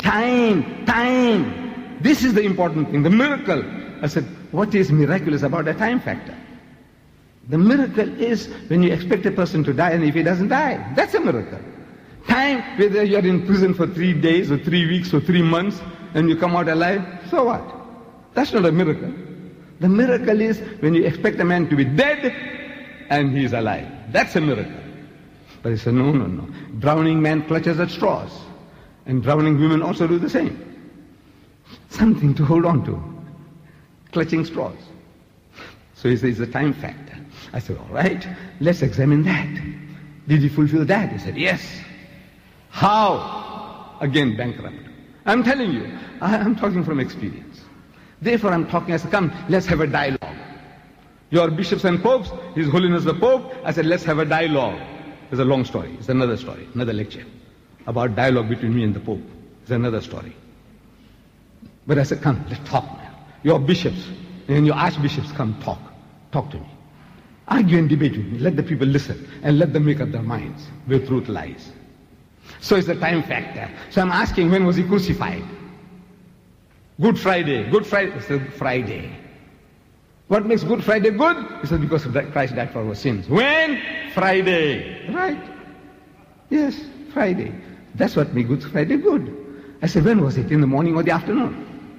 This is the important thing, the miracle. I said, what is miraculous about a time factor? The miracle is when you expect a person to die and if he doesn't die. That's a miracle. Time, whether you're in prison for 3 days or 3 weeks or 3 months and you come out alive, so what? That's not a miracle. The miracle is when you expect a man to be dead and he is alive. That's a miracle. But he said, no. Drowning man clutches at straws. And drowning women also do the same. Something to hold on to. Clutching straws. So he says, it's a time factor. I said, all right, let's examine that. Did he fulfill that? He said, yes. How? Again, bankrupt. I'm telling you, I'm talking from experience. Therefore, I'm talking, I said, come, let's have a dialogue. Your bishops and popes, His Holiness the Pope, I said, let's have a dialogue. It's a long story. It's another story, another lecture about dialogue between me and the Pope. It's another story. But I said, come, let's talk now. Your bishops and your archbishops, come talk. Talk to me. Argue and debate with me. Let the people listen and let them make up their minds where truth lies. So it's the time factor. So I'm asking, when was he crucified? Good Friday. Good Friday. He said, Friday. What makes Good Friday good? He said, because Christ died for our sins. When? Friday. Right? Yes, Friday. That's what makes Good Friday good. I said, when was it? In the morning or the afternoon?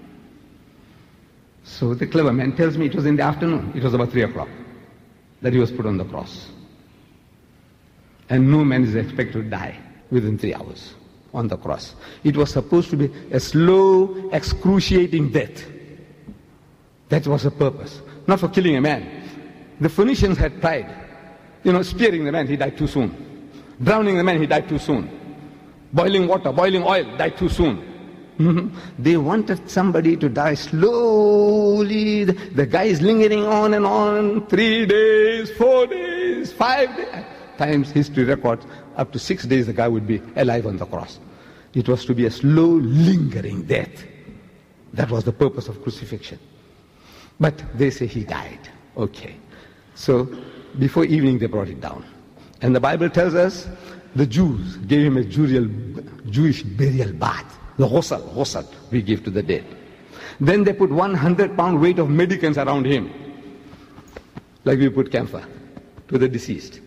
So the clever man tells me it was in the afternoon. It was about 3 o'clock that he was put on the cross. And no man is expected to die within 3 hours on the cross. It was supposed to be a slow, excruciating death. That was the purpose. Not for killing a man. The Phoenicians had tried. Spearing the man, he died too soon. Drowning the man, he died too soon. Boiling water, boiling oil, died too soon. They wanted somebody to die slowly. The guy is lingering on and on. 3 days, 4 days, 5 days. Times history records, up to 6 days the guy would be alive on the cross. It was to be a slow, lingering death. That was the purpose of crucifixion. But they say he died. Okay. So before evening they brought it down. And the Bible tells us the Jews gave him a Jewish burial bath. The ghusl we give to the dead. Then they put 100-pound weight of medicines around him. Like we put camphor to the deceased.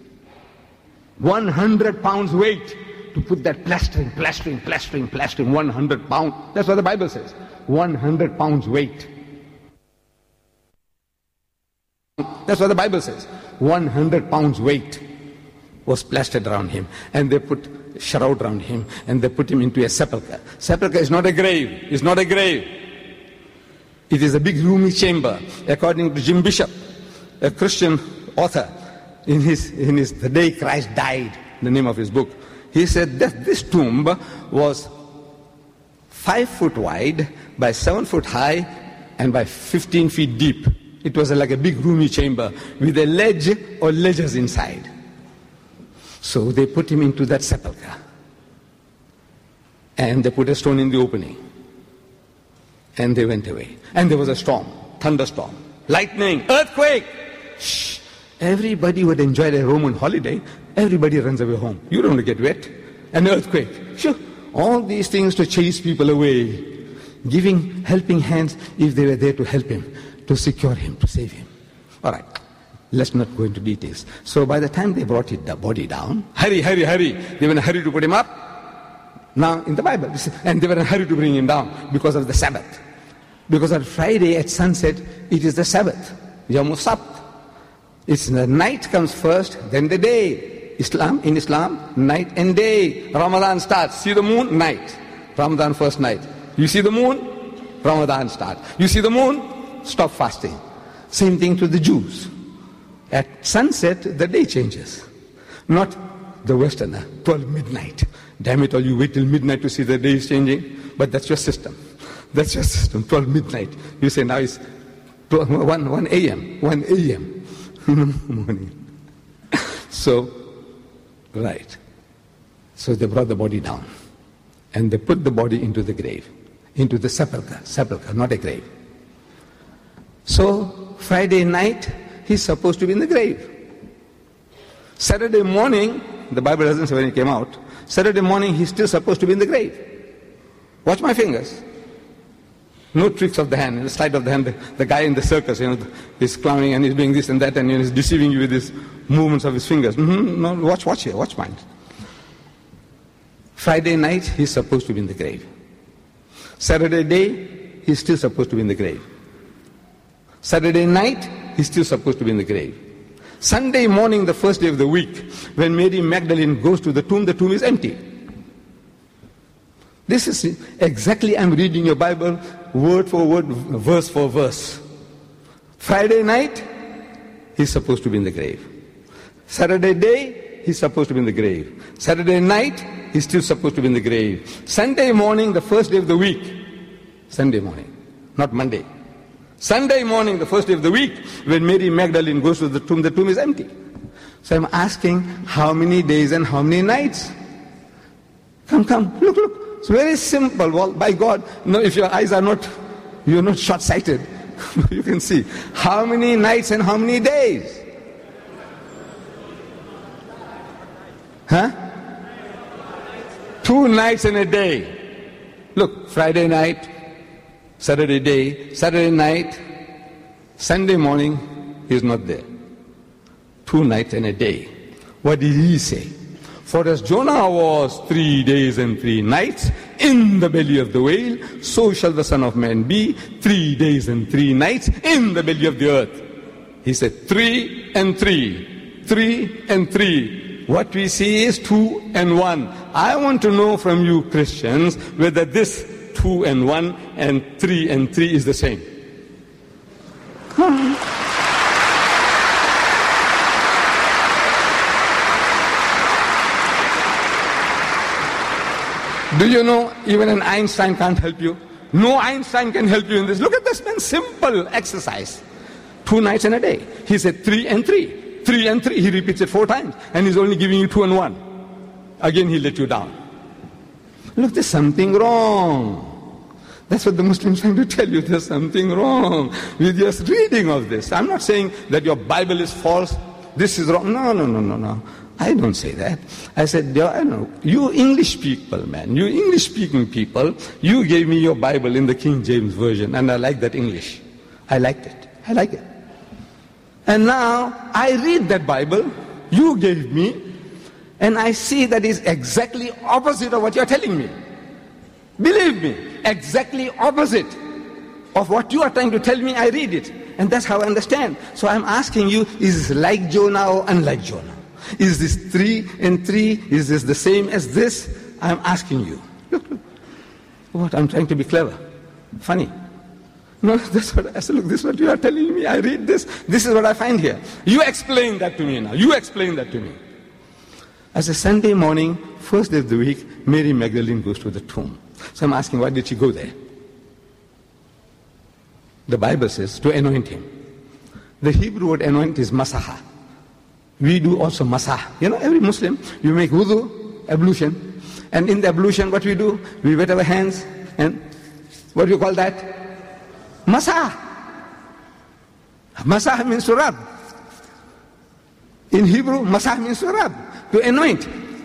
100 pounds weight to put that plastering, 100 pounds. That's what the Bible says. 100 pounds weight. That's what the Bible says. 100 pounds weight was plastered around him. And they put a shroud around him. And they put him into a sepulchre. Sepulchre is not a grave. It's not a grave. It is a big roomy chamber. According to Jim Bishop, a Christian author, in his The Day Christ Died, the name of his book, he said that this tomb was 5 foot wide by 7 foot high and by 15 feet deep. It was like a big roomy chamber with a ledge or ledges inside. So they put him into that sepulchre. And they put a stone in the opening. And they went away. And there was a storm. thunderstorm, lightning, earthquake. Shh. Everybody would enjoy their Roman holiday. Everybody runs away home. You don't want to get wet. An earthquake. Sure. All these things to chase people away. Giving helping hands if they were there to help him, to secure him, to save him. All right. Let's not go into details. So by the time they brought the body down, hurry. They were in a hurry to put him up. Now in the Bible, and they were in a hurry to bring him down because of the Sabbath. Because on Friday at sunset, it is the Sabbath, Yom Sabt. It's the night comes first, then the day. In Islam, night and day. Ramadan starts. See the moon? Night. Ramadan first night. You see the moon? Ramadan starts. You see the moon? Stop fasting. Same thing to the Jews. At sunset, the day changes. Not the Westerner, 12 midnight. Damn it all, you wait till midnight to see the day is changing. But that's your system. That's your system, 12 midnight. You say now it's 1 a.m. 1 a.m. morning. So, right. So they brought the body down. And they put the body into the grave. Into the sepulchre, not a grave. So, Friday night, he's supposed to be in the grave. Saturday morning, the Bible doesn't say when he came out, Saturday morning he's still supposed to be in the grave. Watch my fingers. No tricks of the hand, the sleight of the hand. The guy in the circus, is clowning and he's doing this and that and he's deceiving you with his movements of his fingers. No, watch here, watch mine. Friday night, he's supposed to be in the grave. Saturday day, he's still supposed to be in the grave. Saturday night, he's still supposed to be in the grave. Sunday morning, the first day of the week, when Mary Magdalene goes to the tomb is empty. This is exactly, I'm reading your Bible, word for word, verse for verse. Friday night, he's supposed to be in the grave. Saturday day, he's supposed to be in the grave. Saturday night, he's still supposed to be in the grave. Sunday morning, the first day of the week, Sunday morning, not Monday. Sunday morning, the first day of the week, when Mary Magdalene goes to the tomb is empty. So I'm asking, how many days and how many nights? Come, look. It's very simple. Well, by God, if your eyes are you're not short-sighted, you can see. How many nights and how many days? Huh? 2 nights and a day. Look, Friday night, Saturday day, Saturday night, Sunday morning, he's not there. 2 nights and a day. What did he say? For as Jonah was 3 days and 3 nights in the belly of the whale, so shall the Son of Man be 3 days and 3 nights in the belly of the earth. He said 3 and 3. 3 and 3. What we see is 2 and 1. I want to know from you Christians whether this 2 and 1 and 3 and 3 is the same. Do you know even an Einstein can't help you? No Einstein can help you in this. Look at this man's simple exercise. 2 nights and a day. He said 3 and 3. 3 and 3. He repeats it 4 times. And he's only giving you 2 and 1. Again he let you down. Look, there's something wrong. That's what the Muslims are trying to tell you. There's something wrong with your reading of this. I'm not saying that your Bible is false. This is wrong. No. I don't say that. I said, you English people, man, you English-speaking people, you gave me your Bible in the King James Version, and I like that English. I like it. And now, I read that Bible you gave me, and I see that it's exactly opposite of what you're telling me. Believe me, exactly opposite of what you are trying to tell me, I read it. And that's how I understand. So I'm asking you, is this like Jonah or unlike Jonah? Is this 3 and 3? Is this the same as this? I'm asking you. Look. What? I'm trying to be clever. Funny. No, that's what I said. Look, this is what you are telling me. I read this. This is what I find here. You explain that to me now. You explain that to me. As a Sunday morning, first day of the week, Mary Magdalene goes to the tomb. So I'm asking, why did she go there? The Bible says to anoint him. The Hebrew word anoint is masaha. We do also masah. Every Muslim, you make wudu, ablution. And in the ablution, what we do? We wet our hands and what do you call that? Masah. Masah means to rub. In Hebrew, masah means to rub, to anoint.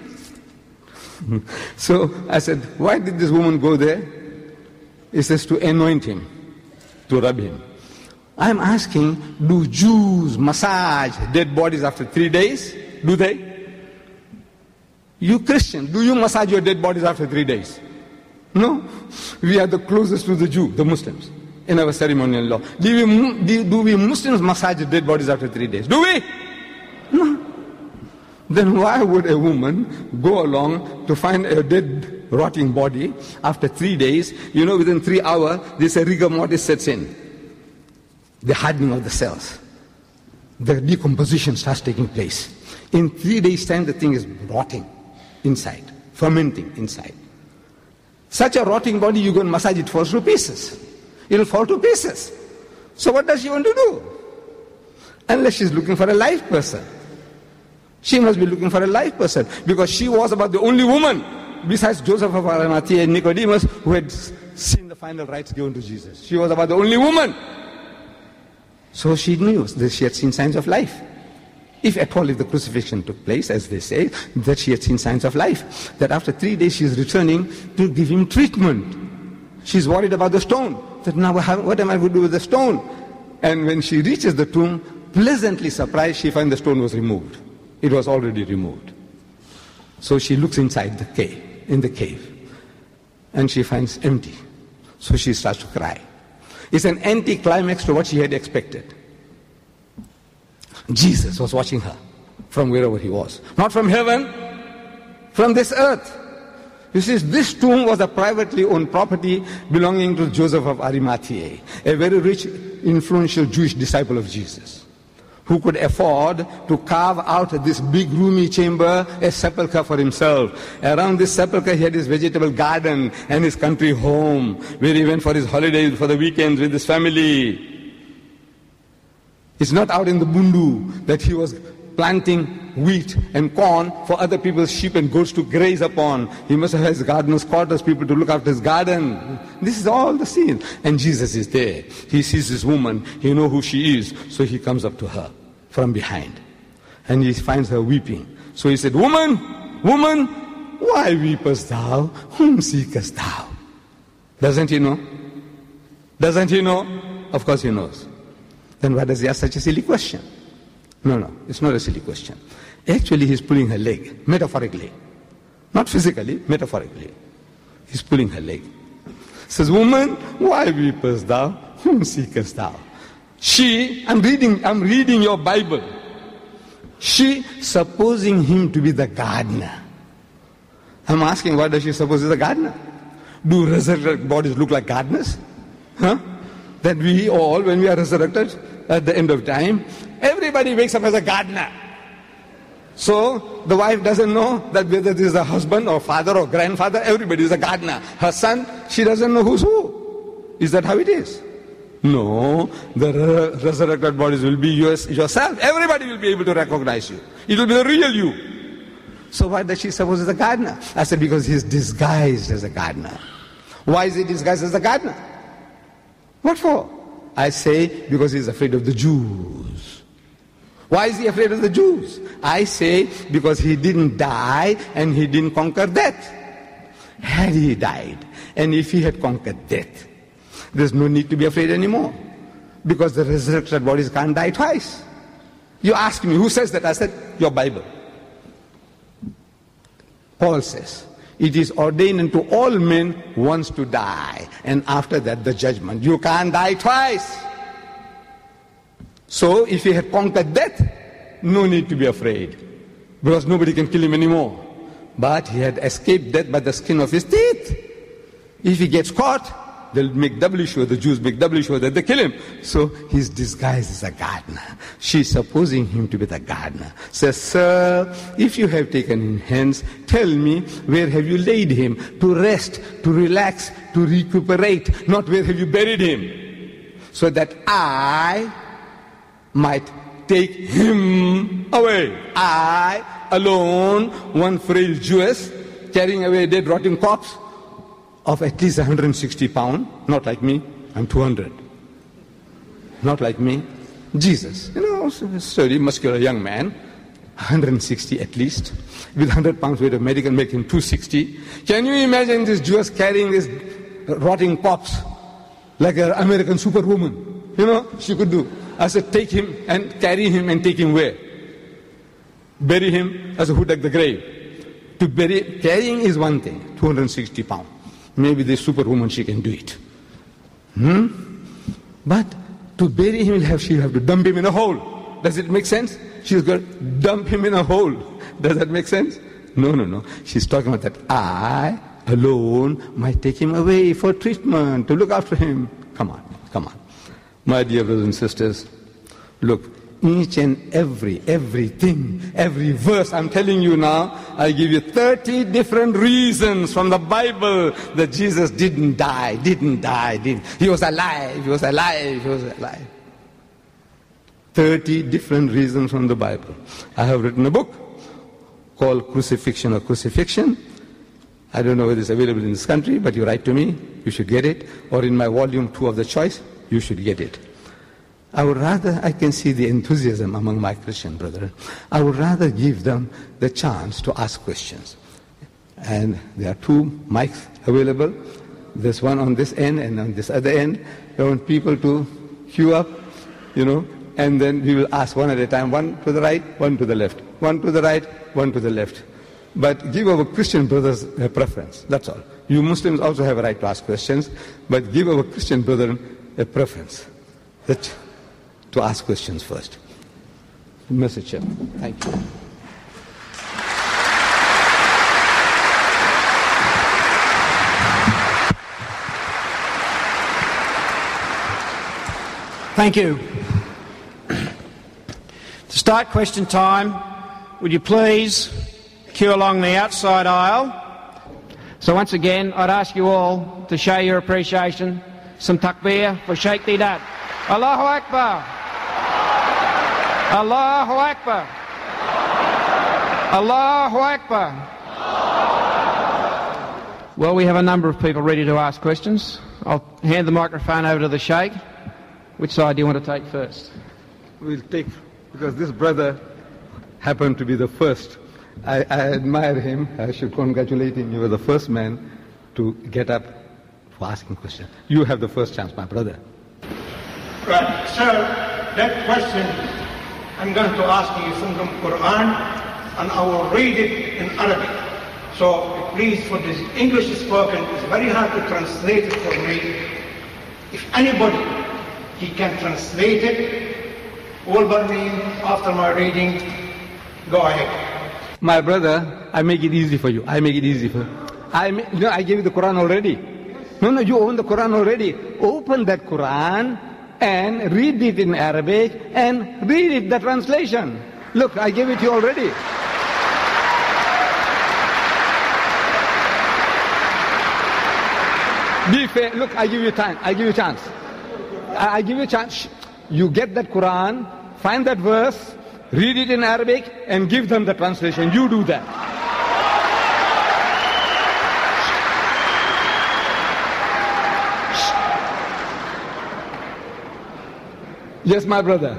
So I said, why did this woman go there? It says to anoint him, to rub him. I'm asking, do Jews massage dead bodies after 3 days? Do they? You Christian, do you massage your dead bodies after 3 days? No. We are the closest to the Jew, the Muslims, in our ceremonial law. Do we Muslims massage dead bodies after 3 days? Do we? No. Then why would a woman go along to find a dead, rotting body after 3 days? You know, within 3 hours, this rigor mortis sets in. The hardening of the cells. The decomposition starts taking place. In 3 days' time, the thing is rotting inside, fermenting inside. Such a rotting body, you go and massage it, falls to pieces. It'll fall to pieces. So what does she want to do? Unless she's looking for a live person. She must be looking for a live person, because she was about the only woman, besides Joseph of Arimathea and Nicodemus, who had seen the final rites given to Jesus. She was about the only woman. So she knew that she had seen signs of life. If at all, if the crucifixion took place, as they say, that she had seen signs of life. That after 3 days she is returning to give him treatment. She's worried about the stone. That now what am I going to do with the stone? And when she reaches the tomb, pleasantly surprised, she finds the stone was removed. It was already removed. So she looks inside the cave, in the cave, and she finds empty. So she starts to cry. It's an anti-climax to what she had expected. Jesus was watching her from wherever he was. Not from heaven, from this earth. You see, this tomb was a privately owned property belonging to Joseph of Arimathea, a very rich, influential Jewish disciple of Jesus, who could afford to carve out this big roomy chamber, a sepulchre for himself. Around this sepulchre he had his vegetable garden and his country home, where he went for his holidays, for the weekends with his family. It's not out in the bundu that he was planting wheat and corn for other people's sheep and goats to graze upon. He must have his gardener's quarters, people to look after his garden. This is all the scene. And Jesus is there. He sees this woman. He knows who she is. So he comes up to her from behind. And he finds her weeping. So he said, woman, why weepest thou? Whom seekest thou? Doesn't he know? Doesn't he know? Of course he knows. Then why does he ask such a silly question? No, it's not a silly question. Actually, he's pulling her leg, metaphorically. Not physically, metaphorically. He's pulling her leg. Says, woman, why weepest thou? Whom seekest thou? She, I'm reading your Bible. She, supposing him to be the gardener. I'm asking, why does she suppose he's a gardener? Do resurrected bodies look like gardeners? Huh? That we all, when we are resurrected at the end of time, everybody wakes up as a gardener. So the wife doesn't know that whether this is a husband or father or grandfather, everybody is a gardener. Her son, she doesn't know who's who. Is that how it is? No, the resurrected bodies will be yourself. Everybody will be able to recognize you. It will be the real you. So why does she suppose he's a gardener? I said, because he's disguised as a gardener. Why is he disguised as a gardener? What for? I say, because he's afraid of the Jews. Why is he afraid of the Jews? I say, because he didn't die and he didn't conquer death. Had he died, and if he had conquered death, there's no need to be afraid anymore. Because the resurrected bodies can't die twice. You ask me, who says that? I said, your Bible. Paul says, it is ordained unto all men once to die, and after that the judgment. You can't die twice. So if he had conquered death, no need to be afraid, because nobody can kill him anymore. But he had escaped death by the skin of his teeth. If he gets caught, they'll make doubly sure, the Jews make doubly sure that they kill him. So he's disguised as a gardener. She's supposing him to be the gardener. Says, sir, if you have taken him hence, tell me, where have you laid him? To rest, to relax, to recuperate, not where have you buried him? So that I might take him away. I, alone, one frail Jewess, carrying away a dead rotting corpse of at least 160 pounds, not like me, I'm 200. Not like me. Jesus, sturdy, muscular young man, 160 at least, with 100 pounds weight of medical, make him 260. Can you imagine this Jewess carrying this rotting corpse like an American superwoman? She could do. I said, take him and carry him and take him where? Bury him as who dug the grave. Carrying is one thing, 260 pounds. Maybe this superwoman, she can do it. But to bury him, she'll have to dump him in a hole. Does it make sense? She's got to dump him in a hole. Does that make sense? No. She's talking about that I alone might take him away for treatment, to look after him. Come on. My dear brothers and sisters, look, each and everything, every verse I'm telling you now, I give you 30 different reasons from the Bible that Jesus didn't die. He was alive. 30 different reasons from the Bible. I have written a book called Crucifixion or Crucifixion. I don't know whether it's available in this country, but you write to me, you should get it. Or in my volume 2 of the choice, you should get it. I can see the enthusiasm among my Christian brethren. I would rather give them the chance to ask questions. And there are 2 mics available. There's one on this end and on this other end. I want people to queue up, and then we will ask one at a time, one to the right, one to the left, one to the right, one to the left. But give our Christian brothers a preference, that's all. You Muslims also have a right to ask questions, but give our Christian brethren a preference to ask questions first. Message, Chair. Thank you. Thank you. To start question time, would you please queue along the outside aisle? So once again, I'd ask you all to show your appreciation. Some takbir for Sheikh Deedat. Allahu Akbar. Allahu Akbar. Allahu Akbar. Well, we have a number of people ready to ask questions. I'll hand the microphone over to the Sheikh. Which side do you want to take first? We'll take, because this brother happened to be the first. I admire him. I should congratulate him. You were the first man to get up for asking questions. You have the first chance, my brother. Right. Sir, that question I'm going to ask you from the Quran, and I will read it in Arabic. So please, for this English spoken, it's very hard to translate it for me. If anybody, he can translate it, all but me, after my reading, go ahead. My brother, I make it easy for you. I give you the Quran already. No, you own the Quran already. Open that Quran and read it in Arabic and read it, the translation. Look, I gave it to you already. Be fair. Look, I give you time. I give you chance. I give you a chance. You get that Quran, find that verse, read it in Arabic, and give them the translation. You do that. Yes, my brother.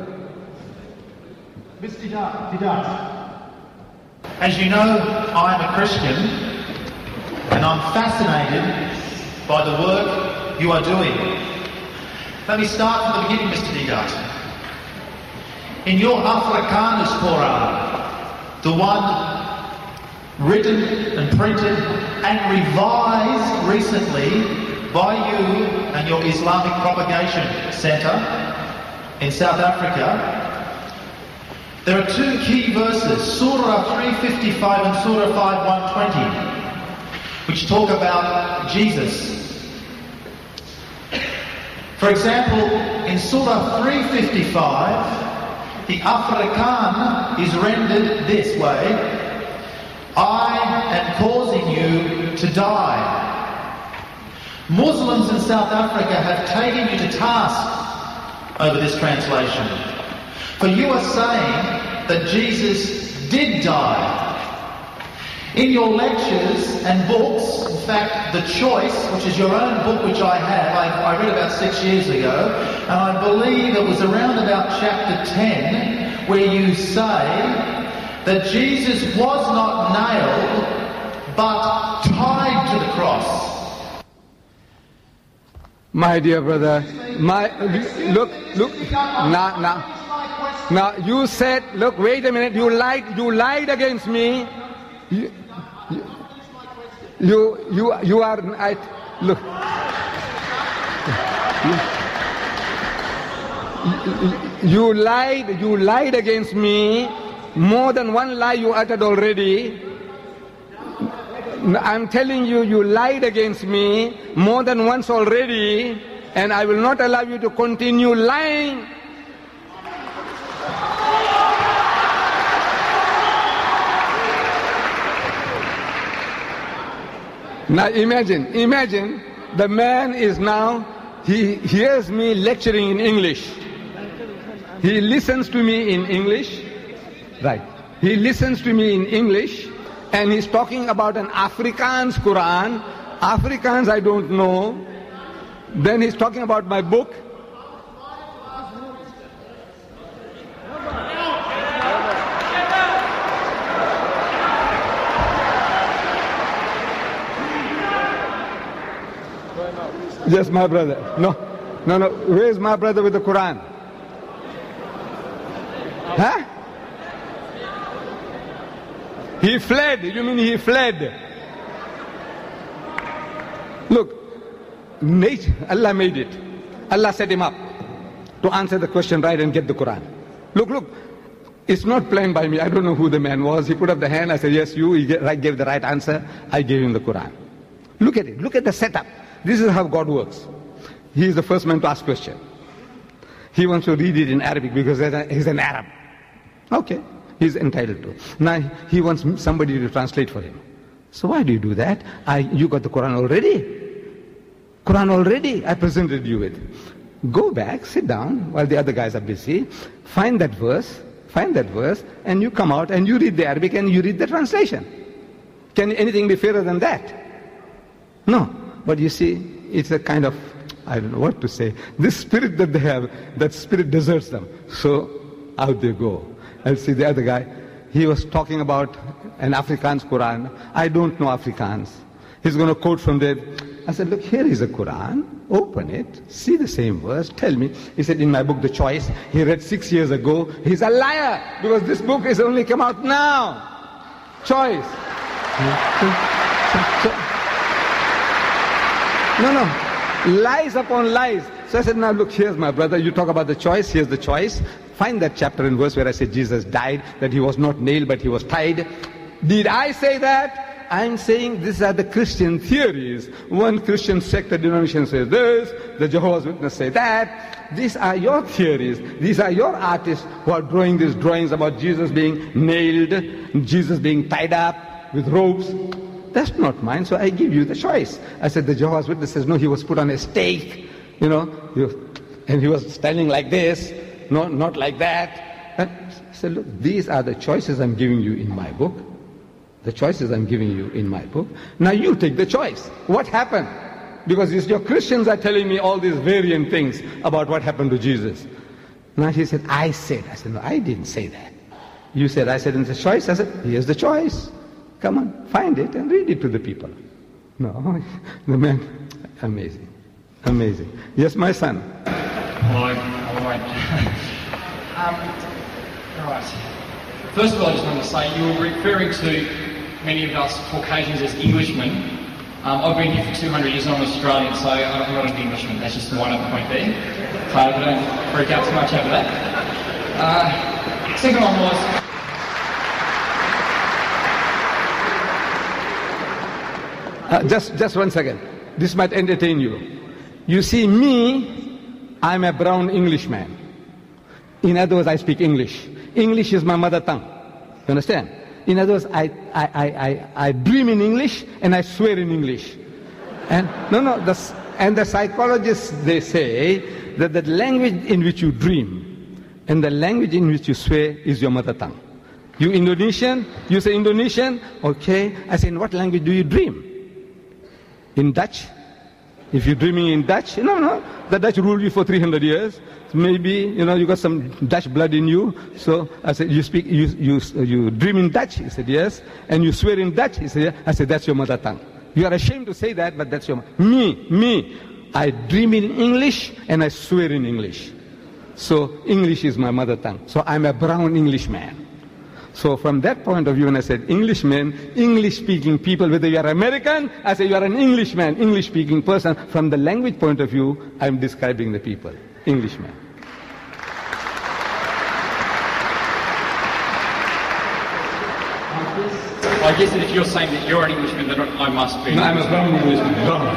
Mr. Deedat, as you know, I am a Christian, and I'm fascinated by the work you are doing. Let me start from the beginning, Mr. Deedat. In your Afrikaans Quran, the one written and printed and revised recently by you and your Islamic Propagation Centre in South Africa, there are 2 key verses, Surah 355 and Surah 5120, which talk about Jesus. For example, in Surah 355, the Afrikaan is rendered this way: I am causing you to die. Muslims in South Africa have taken you to task over this translation, for you are saying that Jesus did die. In your lectures and books, in fact, The Choice, which is your own book, which I have, I read about 6 years ago, and I believe it was around about chapter 10, where you say that Jesus was not nailed, but tied to the cross. My dear brother, look, now, you said, look, wait a minute, you lied against me. You are, look. You lied against me. More than one lie you uttered already. I'm telling you, you lied against me more than once already, and I will not allow you to continue lying. Now imagine, the man is now, he hears me lecturing in English. He listens to me in English. Right. He listens to me in English, and he's talking about an Afrikaans Quran. Afrikaans I don't know. Then he's talking about my book. Yes, my brother. No. Where's my brother with the Quran? Huh? He fled. You mean he fled? Look, Allah made it. Allah set him up to answer the question right and get the Quran. Look. It's not planned by me. I don't know who the man was. He put up the hand. I said, yes, you. He gave the right answer. I gave him the Quran. Look at it. Look at the setup. This is how God works. He is the first man to ask question. He wants to read it in Arabic because he's an Arab. Okay, he's entitled to. Now he wants somebody to translate for him. So why do you do that? You got the Quran already. I presented you with. Go back, sit down while the other guys are busy. Find that verse, and you come out and you read the Arabic and you read the translation. Can anything be fairer than that? No. But you see, it's a kind of, I don't know what to say. This spirit that they have, that spirit deserts them. So out they go. And see the other guy, he was talking about an Afrikaans Quran. I don't know Afrikaans. He's going to quote from there. I said, look, here is a Quran. Open it. See the same verse. Tell me. He said, in my book, The Choice, he read 6 years ago. He's a liar because this book has only come out now. Choice. No. Lies upon lies. So I said, now look, here's my brother. You talk about the choice. Here's the choice. Find that chapter and verse where I said Jesus died, that he was not nailed, but he was tied. Did I say that? I'm saying these are the Christian theories. One Christian sect or denomination says this, the Jehovah's Witnesses say that. These are your theories. These are your artists who are drawing these drawings about Jesus being nailed, Jesus being tied up with ropes. That's not mine, so I give you the choice. I said, the Jehovah's Witness says, no, he was put on a stake, and he was standing like this, no, not like that. I said, look, these are the choices I'm giving you in my book. The choices I'm giving you in my book. Now you take the choice. What happened? Because your Christians are telling me all these variant things about what happened to Jesus. Now he said, I said, no, I didn't say that. You said, I said, in the choice. I said, here's the choice. Come on, find it and read it to the people. No, the man, amazing. Yes, my son. Hello, all right. First of all, I just want to say, you were referring to many of us Caucasians as Englishmen. I've been here for 200 years and I'm Australian, so I'm not an Englishman. That's just one other point there. So I don't freak out too much over that. Second one was... Just 1 second. This might entertain you. You see, me, I'm a brown Englishman. In other words, I speak English. English is my mother tongue. You understand? In other words, I dream in English and I swear in English. And the psychologists, they say that the language in which you dream and the language in which you swear is your mother tongue. You Indonesian? You say Indonesian? Okay. I say, in what language do you dream? In Dutch? If you're dreaming in Dutch, no, the Dutch ruled you for 300 years. So maybe, you got some Dutch blood in you. So I said, you dream in Dutch? He said, yes. And you swear in Dutch? He said, yeah. I said, that's your mother tongue. You are ashamed to say that, but that's your... Me. I dream in English and I swear in English. So English is my mother tongue. So I'm a brown Englishman. So from that point of view, when I said Englishman, English-speaking people, whether you are American, I say you are an Englishman, English-speaking person. From the language point of view, I'm describing the people, Englishman. I guess that if you're saying that you're an Englishman, then I must be. No, I'm a brown Englishman.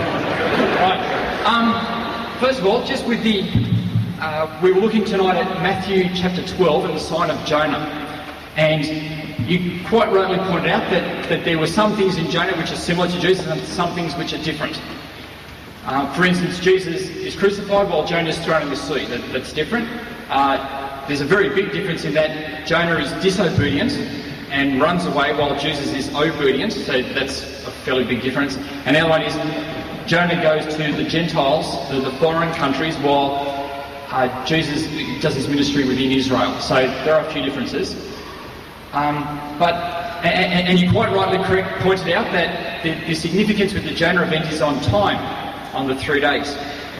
Right. First of all, just with the... we were looking tonight at Matthew chapter 12 and the sign of Jonah. And you quite rightly pointed out that there were some things in Jonah which are similar to Jesus and some things which are different. For instance, Jesus is crucified while Jonah is thrown in the sea. That's different. There's a very big difference in that Jonah is disobedient and runs away while Jesus is obedient. So that's a fairly big difference. And the other one is Jonah goes to the Gentiles, the foreign countries, while Jesus does his ministry within Israel. So there are a few differences. And you quite rightly pointed out that the significance with the Jonah event is on time, on the 3 days.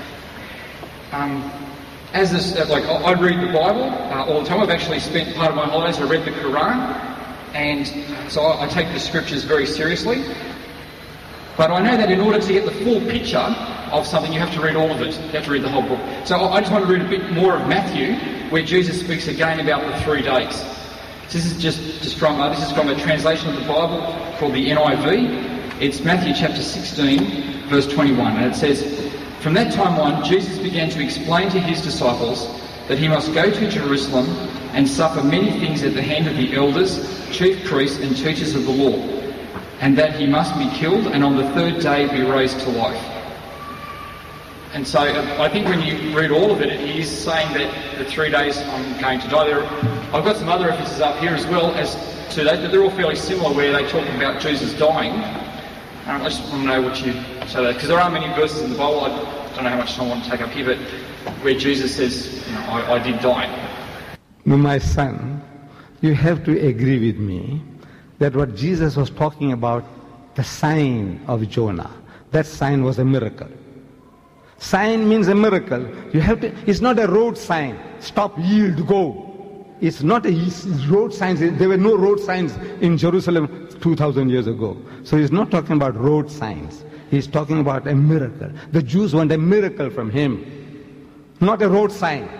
I read the Bible all the time. I've actually spent part of my holidays, I read the Quran, and so I take the scriptures very seriously. But I know that in order to get the full picture of something, you have to read all of it. You have to read the whole book. So I just want to read a bit more of Matthew, where Jesus speaks again about the 3 days. This is from a translation of the Bible called the NIV. It's Matthew chapter 16, verse 21, and it says, "From that time on, Jesus began to explain to his disciples that he must go to Jerusalem and suffer many things at the hand of the elders, chief priests, and teachers of the law, and that he must be killed and on the 3rd day be raised to life." And so I think when you read all of it, it is saying that the 3 days I'm going to die. I've got some other references up here as well as to that, but they're all fairly similar where they talk about Jesus dying. I just want to know what you say that, because there are many verses in the Bible, I don't know how much time I want to take up here, but where Jesus says, I did die. My son, you have to agree with me that what Jesus was talking about, the sign of Jonah, that sign was a miracle. Sign means a miracle. It's not a road sign. Stop, yield, go. It's not a road signs. There were no road signs in Jerusalem 2,000 years ago. So he's not talking about road signs. He's talking about a miracle. The Jews want a miracle from him, not a road sign.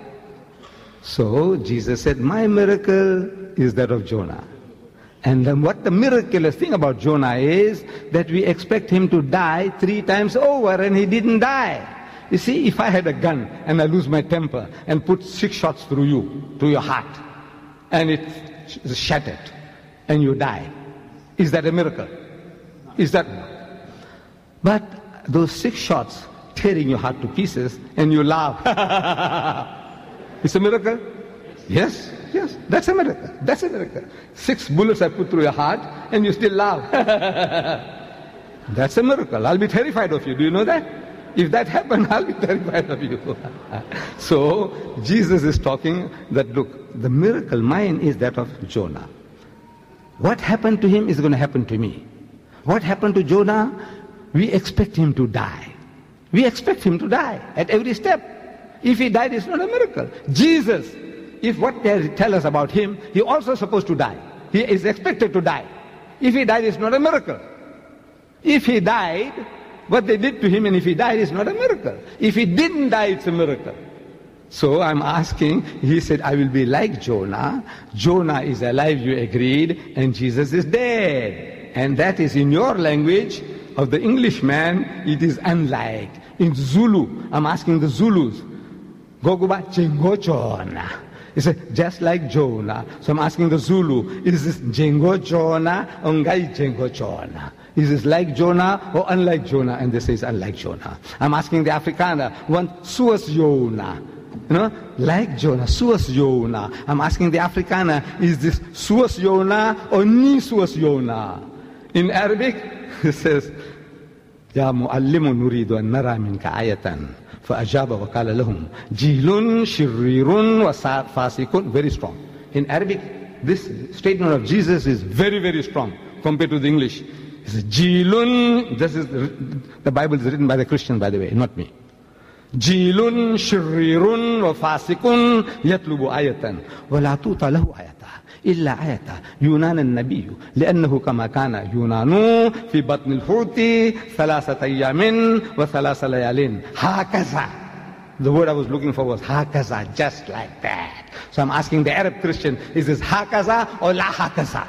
So Jesus said, my miracle is that of Jonah. And then what the miraculous thing about Jonah is that we expect him to die 3 times over, and he didn't die. You see, if I had a gun and I lose my temper and put 6 shots through you, to your heart, and it's shattered, and you die, is that a miracle? Is that? But those 6 shots tearing your heart to pieces, and you laugh. It's a miracle? Yes, that's a miracle. That's a miracle. 6 bullets I put through your heart, and you still laugh. That's a miracle. I'll be terrified of you. Do you know that? If that happened, I'll be terrified of you. So, Jesus is talking that, look, the miracle mine is that of Jonah. What happened to him is going to happen to me. What happened to Jonah? We expect him to die. We expect him to die at every step. If he died, it's not a miracle. Jesus, if what they tell us about him, he also supposed to die. He is expected to die. If he died, it's not a miracle. If he died, what they did to him, and if he died, it's not a miracle. If he didn't die, it's a miracle. So I'm asking, he said, I will be like Jonah. Jonah is alive, you agreed, and Jesus is dead. And that is in your language of the Englishman, it is unlike. In Zulu, I'm asking the Zulus, Goguba Chengo Jonah. He said, just like Jonah. So I'm asking the Zulu, is this Jengo Jonah or Ngai Jengo Jonah? Is this like Jonah or unlike Jonah? And they say it's unlike Jonah. I'm asking the Afrikaner, one Suas Jonah. like Jonah, Suas Yona. I'm asking the Afrikaner, is this Suas Yona or Ni Suas Yona? In Arabic, it says, Ya mu'allimu nuridu an nara minka ayatan. فَأَجَابَ وَقَالَ لَهُمْ جِيلٌ شِرِّيرٌ وَفَاسِقٌ. Very strong. In Arabic, this statement of Jesus is very, very strong compared to the English. It's Jilun. This is the Bible is written by the Christian, by the way, not me. Jilun shirirun wa fasikun yatlubu ayatan wa la tuta lahu ayata illa ayata yunan an-nabiy li'annahu kama kana yunanu fi batn al-huti thalathat ayamin wa thalatha layalin hakaza. The word I was looking for was hakaza, just like that. So I'm asking the Arab Christian, is this hakaza or la hakaza?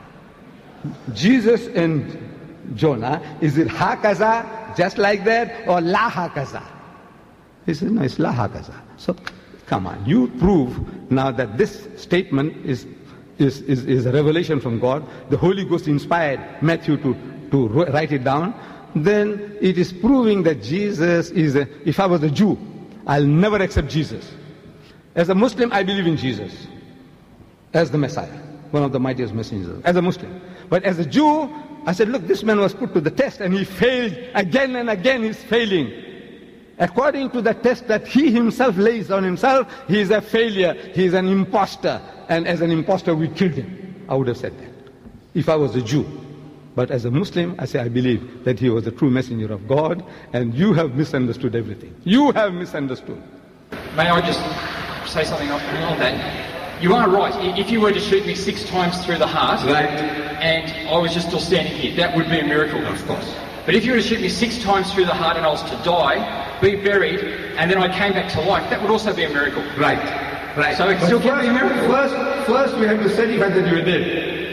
Jesus and Jonah, is it hakaza, just like that, or la hakaza? He says, no, it's la hakaza. So, come on, you prove now that this statement is a revelation from God. The Holy Ghost inspired Matthew to write it down. Then it is proving that Jesus is if I was a Jew, I'll never accept Jesus. As a Muslim, I believe in Jesus as the Messiah, one of the mightiest messengers, as a Muslim. But as a Jew, I said, look, this man was put to the test and he failed again and again. He's failing. According to the test that he himself lays on himself, he is a failure. He is an imposter. And as an imposter, we killed him. I would have said that if I was a Jew. But as a Muslim, I say I believe that he was a true messenger of God, and you have misunderstood everything. You have misunderstood. May I just say something on that? You are right. If you were to shoot me 6 times through the heart, right, and I was just still standing here, that would be a miracle. Of course. But if you were to shoot me 6 times through the heart and I was to die, be buried, and then I came back to life, that would also be a miracle. Right. Right. So it still can be a miracle. First we have to certify that you are dead.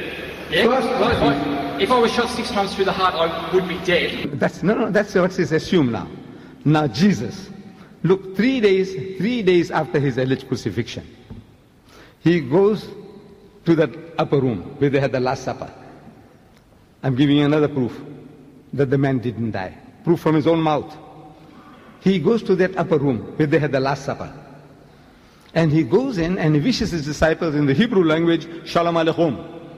Yeah. If I was shot 6 times through the heart, I would be dead. That's what is assumed now. Now Jesus, look, 3 days after his alleged crucifixion, he goes to that upper room where they had the Last Supper. I'm giving you another proof that the man didn't die. Proof from his own mouth. He goes to that upper room where they had the Last Supper. And he goes in and he wishes his disciples in the Hebrew language, Shalom Aleichem.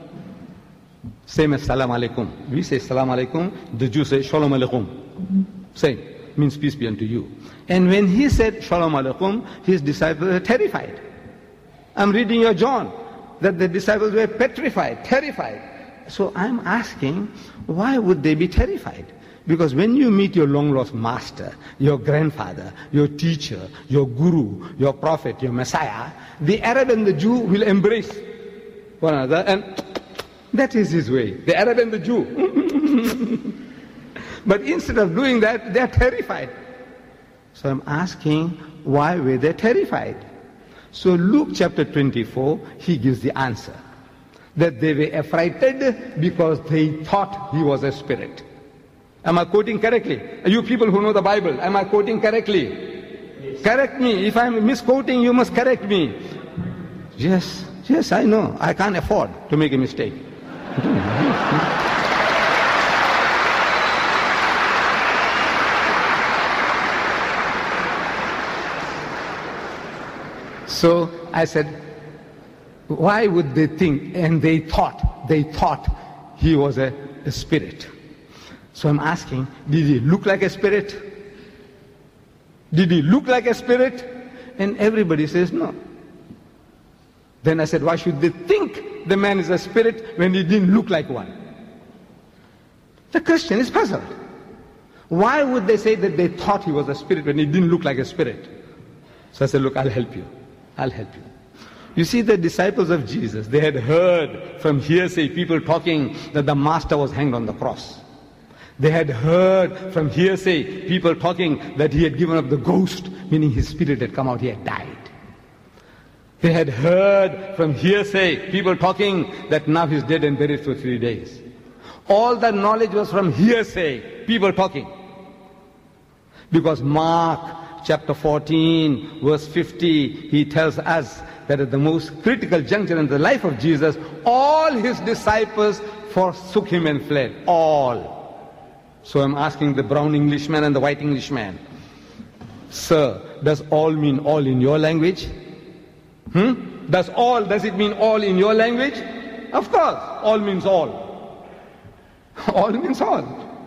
Same as Salam Alaikum. We say Salam Alaikum, the Jews say Shalom Aleichem. Same, means peace be unto you. And when he said Shalom Aleichem, his disciples were terrified. I'm reading your John, that the disciples were petrified, terrified. So I'm asking, why would they be terrified? Because when you meet your long-lost master, your grandfather, your teacher, your guru, your prophet, your Messiah, the Arab and the Jew will embrace one another, and that is his way, the Arab and the Jew. But instead of doing that, they are terrified. So I'm asking, why were they terrified? So Luke chapter 24, he gives the answer. That they were affrighted because they thought he was a spirit. Am I quoting correctly? You people who know the Bible, am I quoting correctly? Yes. Correct me. If I'm misquoting, you must correct me. Yes, I know. I can't afford to make a mistake. So I said, why would they think, and they thought he was a spirit. So I'm asking, did he look like a spirit? Did he look like a spirit? And everybody says no. Then I said, why should they think the man is a spirit when he didn't look like one? The Christian is puzzled. Why would they say that they thought he was a spirit when he didn't look like a spirit? So I said, look, I'll help you. You see, the disciples of Jesus, they had heard from hearsay people talking that the master was hanged on the cross. They had heard from hearsay people talking that he had given up the ghost, meaning his spirit had come out, he had died. They had heard from hearsay people talking that now he's dead and buried for 3 days. All that knowledge was from hearsay, people talking. Because Mark chapter 14, verse 50, he tells us that at the most critical juncture in the life of Jesus, all his disciples forsook him and fled. All. So I'm asking the brown Englishman and the white Englishman. Sir, does all mean all in your language? Does it mean all in your language? Of course, all means all. All means all.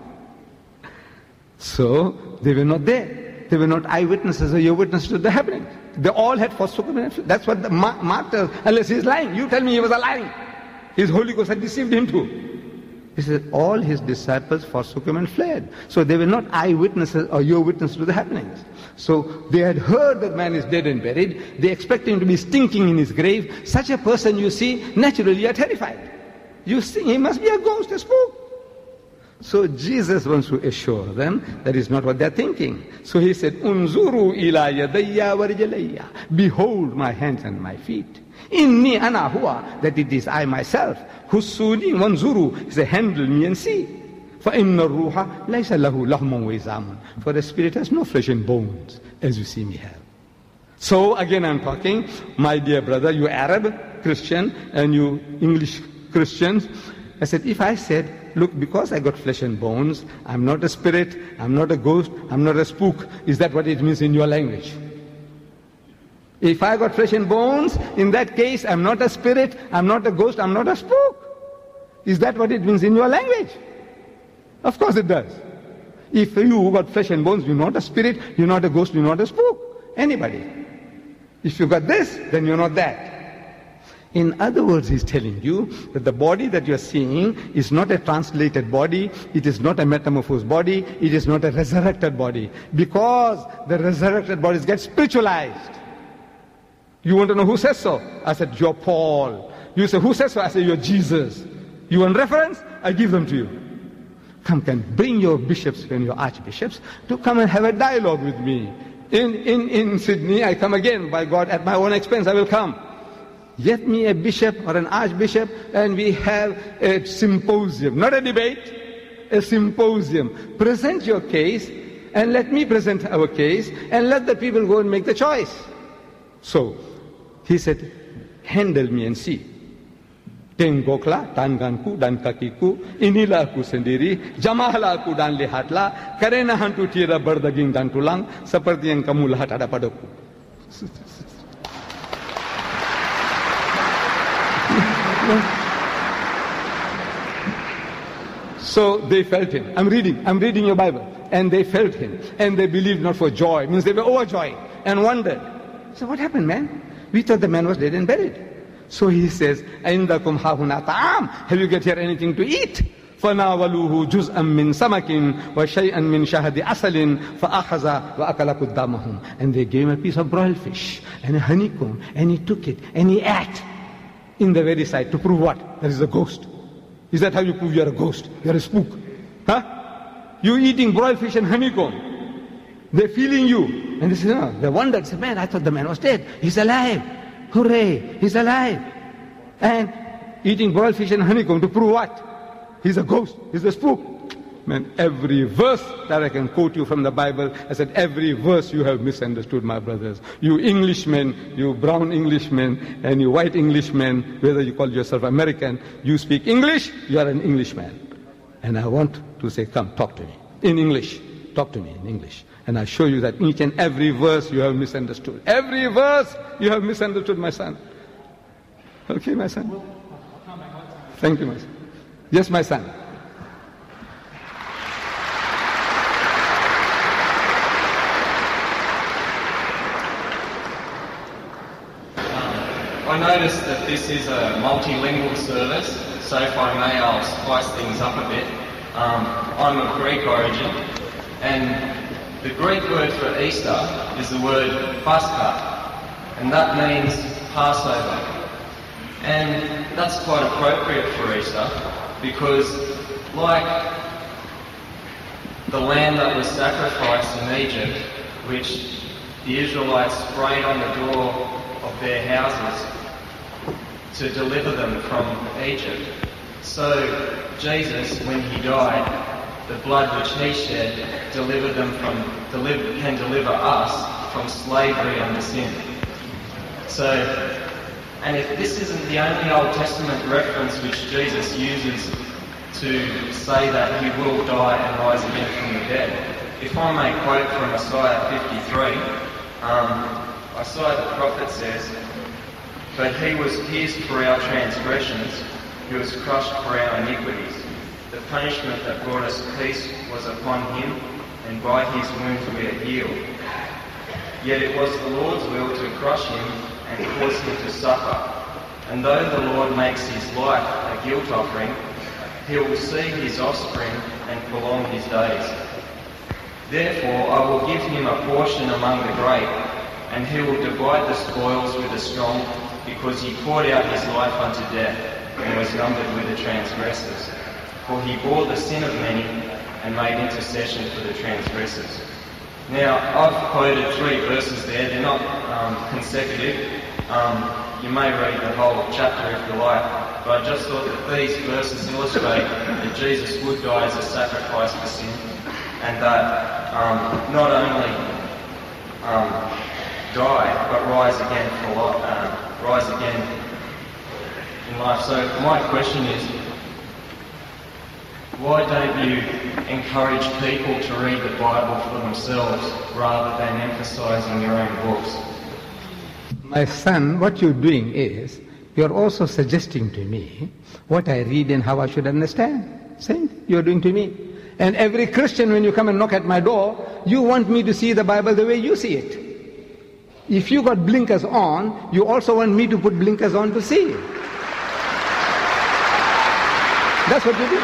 So, they were not there. They were not eyewitnesses or your witness to the happening. They all had forsaken him. That's what the martyrs, unless he's lying. You tell me he was lying. His Holy Ghost had deceived him too. He said, all his disciples forsook him and fled. So they were not eyewitnesses or your witness to the happenings. So they had heard that man is dead and buried. They expect him to be stinking in his grave. Such a person, you see, naturally you are terrified. You think he must be a ghost, a spook. So Jesus wants to assure them that is not what they're thinking. So he said, Unzuru ila yadayya wa rijlayya. Behold my hands and my feet. Inni ana huwa, that it is I myself. Husuni wanzuru, he said, handle me and see. For inna ruha laysa lahu lahmun wa izamun. For the spirit has no flesh and bones, as you see me have. So again I'm talking, my dear brother, you Arab Christian and you English Christians. I said, if I said, look, because I got flesh and bones, I'm not a spirit, I'm not a ghost, I'm not a spook, is that what it means in your language? If I got flesh and bones, in that case, I'm not a spirit, I'm not a ghost, I'm not a spook. Is that what it means in your language? Of course it does. If you got flesh and bones, you're not a spirit, you're not a ghost, you're not a spook. Anybody. If you got this, then you're not that. In other words, he's telling you that the body that you're seeing is not a translated body, it is not a metamorphosed body, it is not a resurrected body. Because the resurrected bodies get spiritualized. You want to know who says so? I said, you're Paul. You say, who says so? I say, you're Jesus. You want reference? I give them to you. Come, bring your bishops and your archbishops to come and have a dialogue with me. In Sydney, I come again, by God, at my own expense, I will come. Get me a bishop or an archbishop and we have a symposium, not a debate, a symposium. Present your case and let me present our case and let the people go and make the choice. So, he said, handle me and see. Tengoklah tanganku dan kakiku, inilah aku sendiri, jamalah aku dan lihatlah, karena hantu tiada berdaging dan tulang, seperti yang kamu lihat ada padaku. So they felt him. I'm reading your Bible. And they felt him. And they believed not for joy. It means they were overjoyed and wondered. So what happened, man? We thought the man was dead and buried. So he says, Aindakum hahuna ta'am. Have you got here anything to eat? فَنَاوَلُوهُ جُزْءًا مِّن سَمَكٍ وَشَيْئًا مِّن شَهَدِ أَسَلٍ فَأَخَذَ وَأَكَلَ قُدَّامَهُم. And they gave him a piece of broiled fish and a honeycomb. And he took it and he ate in the very sight to prove what? That is a ghost. Is that how you prove you're a ghost? You're a spook. Huh? You eating broiled fish and honeycomb. They're feeling you. And they say, no, they wondered, say, man, I thought the man was dead. He's alive. Hooray, he's alive. And eating broiled fish and honeycomb to prove what? He's a ghost, he's a spook. Man, every verse that I can quote you from the Bible, I said, every verse you have misunderstood, my brothers. You Englishmen, you brown Englishmen, and you white Englishmen, whether you call yourself American, you speak English, you are an Englishman. And I want to say, come, talk to me. In English. Talk to me in English. And I show you that each and every verse you have misunderstood. Every verse you have misunderstood, my son. Okay, my son? Thank you, my son. Yes, my son. I noticed that this is a multilingual service, so if I may, I'll spice things up a bit. I'm of Greek origin, and the Greek word for Easter is the word Pascha, and that means Passover. And that's quite appropriate for Easter, because like the lamb that was sacrificed in Egypt, which the Israelites sprayed on the door of their houses to deliver them from Egypt. So Jesus, when he died, the blood which he shed can deliver us from slavery under sin. So, and if this isn't the only Old Testament reference which Jesus uses to say that he will die and rise again from the dead, if I may quote from Isaiah 53, Isaiah the prophet says, "But he was pierced for our transgressions, he was crushed for our iniquities. The punishment that brought us peace was upon him, and by his wounds we are healed. Yet it was the Lord's will to crush him and cause him to suffer. And though the Lord makes his life a guilt offering, he will see his offspring and prolong his days. Therefore I will give him a portion among the great, and he will divide the spoils with the strong, because he poured out his life unto death, and was numbered with the transgressors. For he bore the sin of many, and made intercession for the transgressors." Now, I've quoted 3 verses there. They're not consecutive. You may read the whole chapter if you like, but I just thought that these verses illustrate that Jesus would die as a sacrifice for sin, and that not only die, but rise again for life, rise again in life. So my question is, why don't you encourage people to read the Bible for themselves rather than emphasising your own books? My son, what you're doing is, you're also suggesting to me what I read and how I should understand. Same thing you're doing to me. And every Christian, when you come and knock at my door, you want me to see the Bible the way you see it. If you got blinkers on, you also want me to put blinkers on to see it. That's what you do.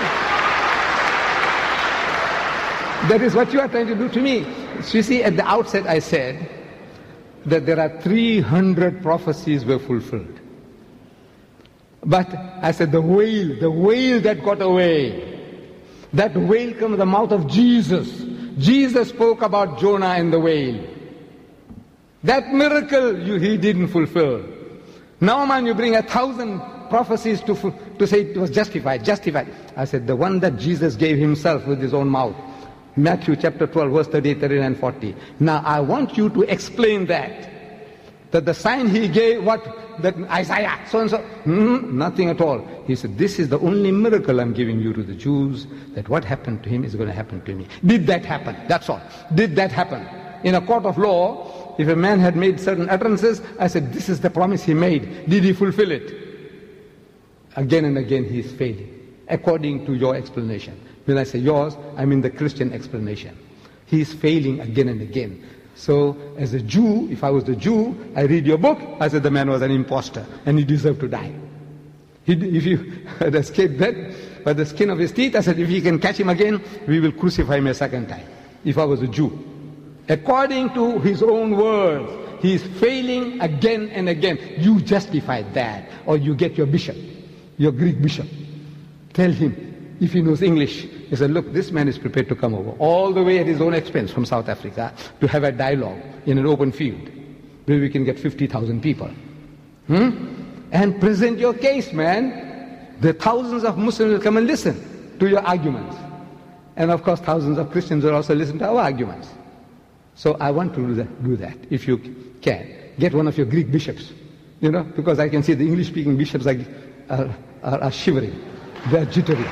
That is what you are trying to do to me. So you see, at the outset I said that there are 300 prophecies were fulfilled. But I said the whale that got away, that whale came from the mouth of Jesus. Jesus spoke about Jonah and the whale. That miracle he didn't fulfill. Now, man, you bring 1,000 prophecies to say it was justified. I said the one that Jesus gave himself with his own mouth. Matthew chapter 12, verse 38, 39, 40. Now I want you to explain that the sign he gave, that Isaiah, so-and-so, nothing at all. He said, this is the only miracle I'm giving you to the Jews, that what happened to him is going to happen to me. Did that happen? That's all. Did that happen? In a court of law, if a man had made certain utterances, I said, this is the promise he made. Did he fulfill it? Again and again he is failing, according to your explanation. When I say yours, I mean the Christian explanation. He is failing again and again. So, as a Jew, if I was the Jew, I read your book, I said the man was an imposter and he deserved to die. If you had escaped that by the skin of his teeth, I said if you can catch him again, we will crucify him a second time. If I was a Jew. According to his own words, he is failing again and again. You justify that, or you get your bishop, your Greek bishop. Tell him, if he knows English, he said, look, this man is prepared to come over all the way at his own expense from South Africa to have a dialogue in an open field where we can get 50,000 people. And present your case, man. The thousands of Muslims will come and listen to your arguments. And of course, thousands of Christians will also listen to our arguments. So I want to do that, if you can. Get one of your Greek bishops, because I can see the English-speaking bishops are shivering. They're jittery.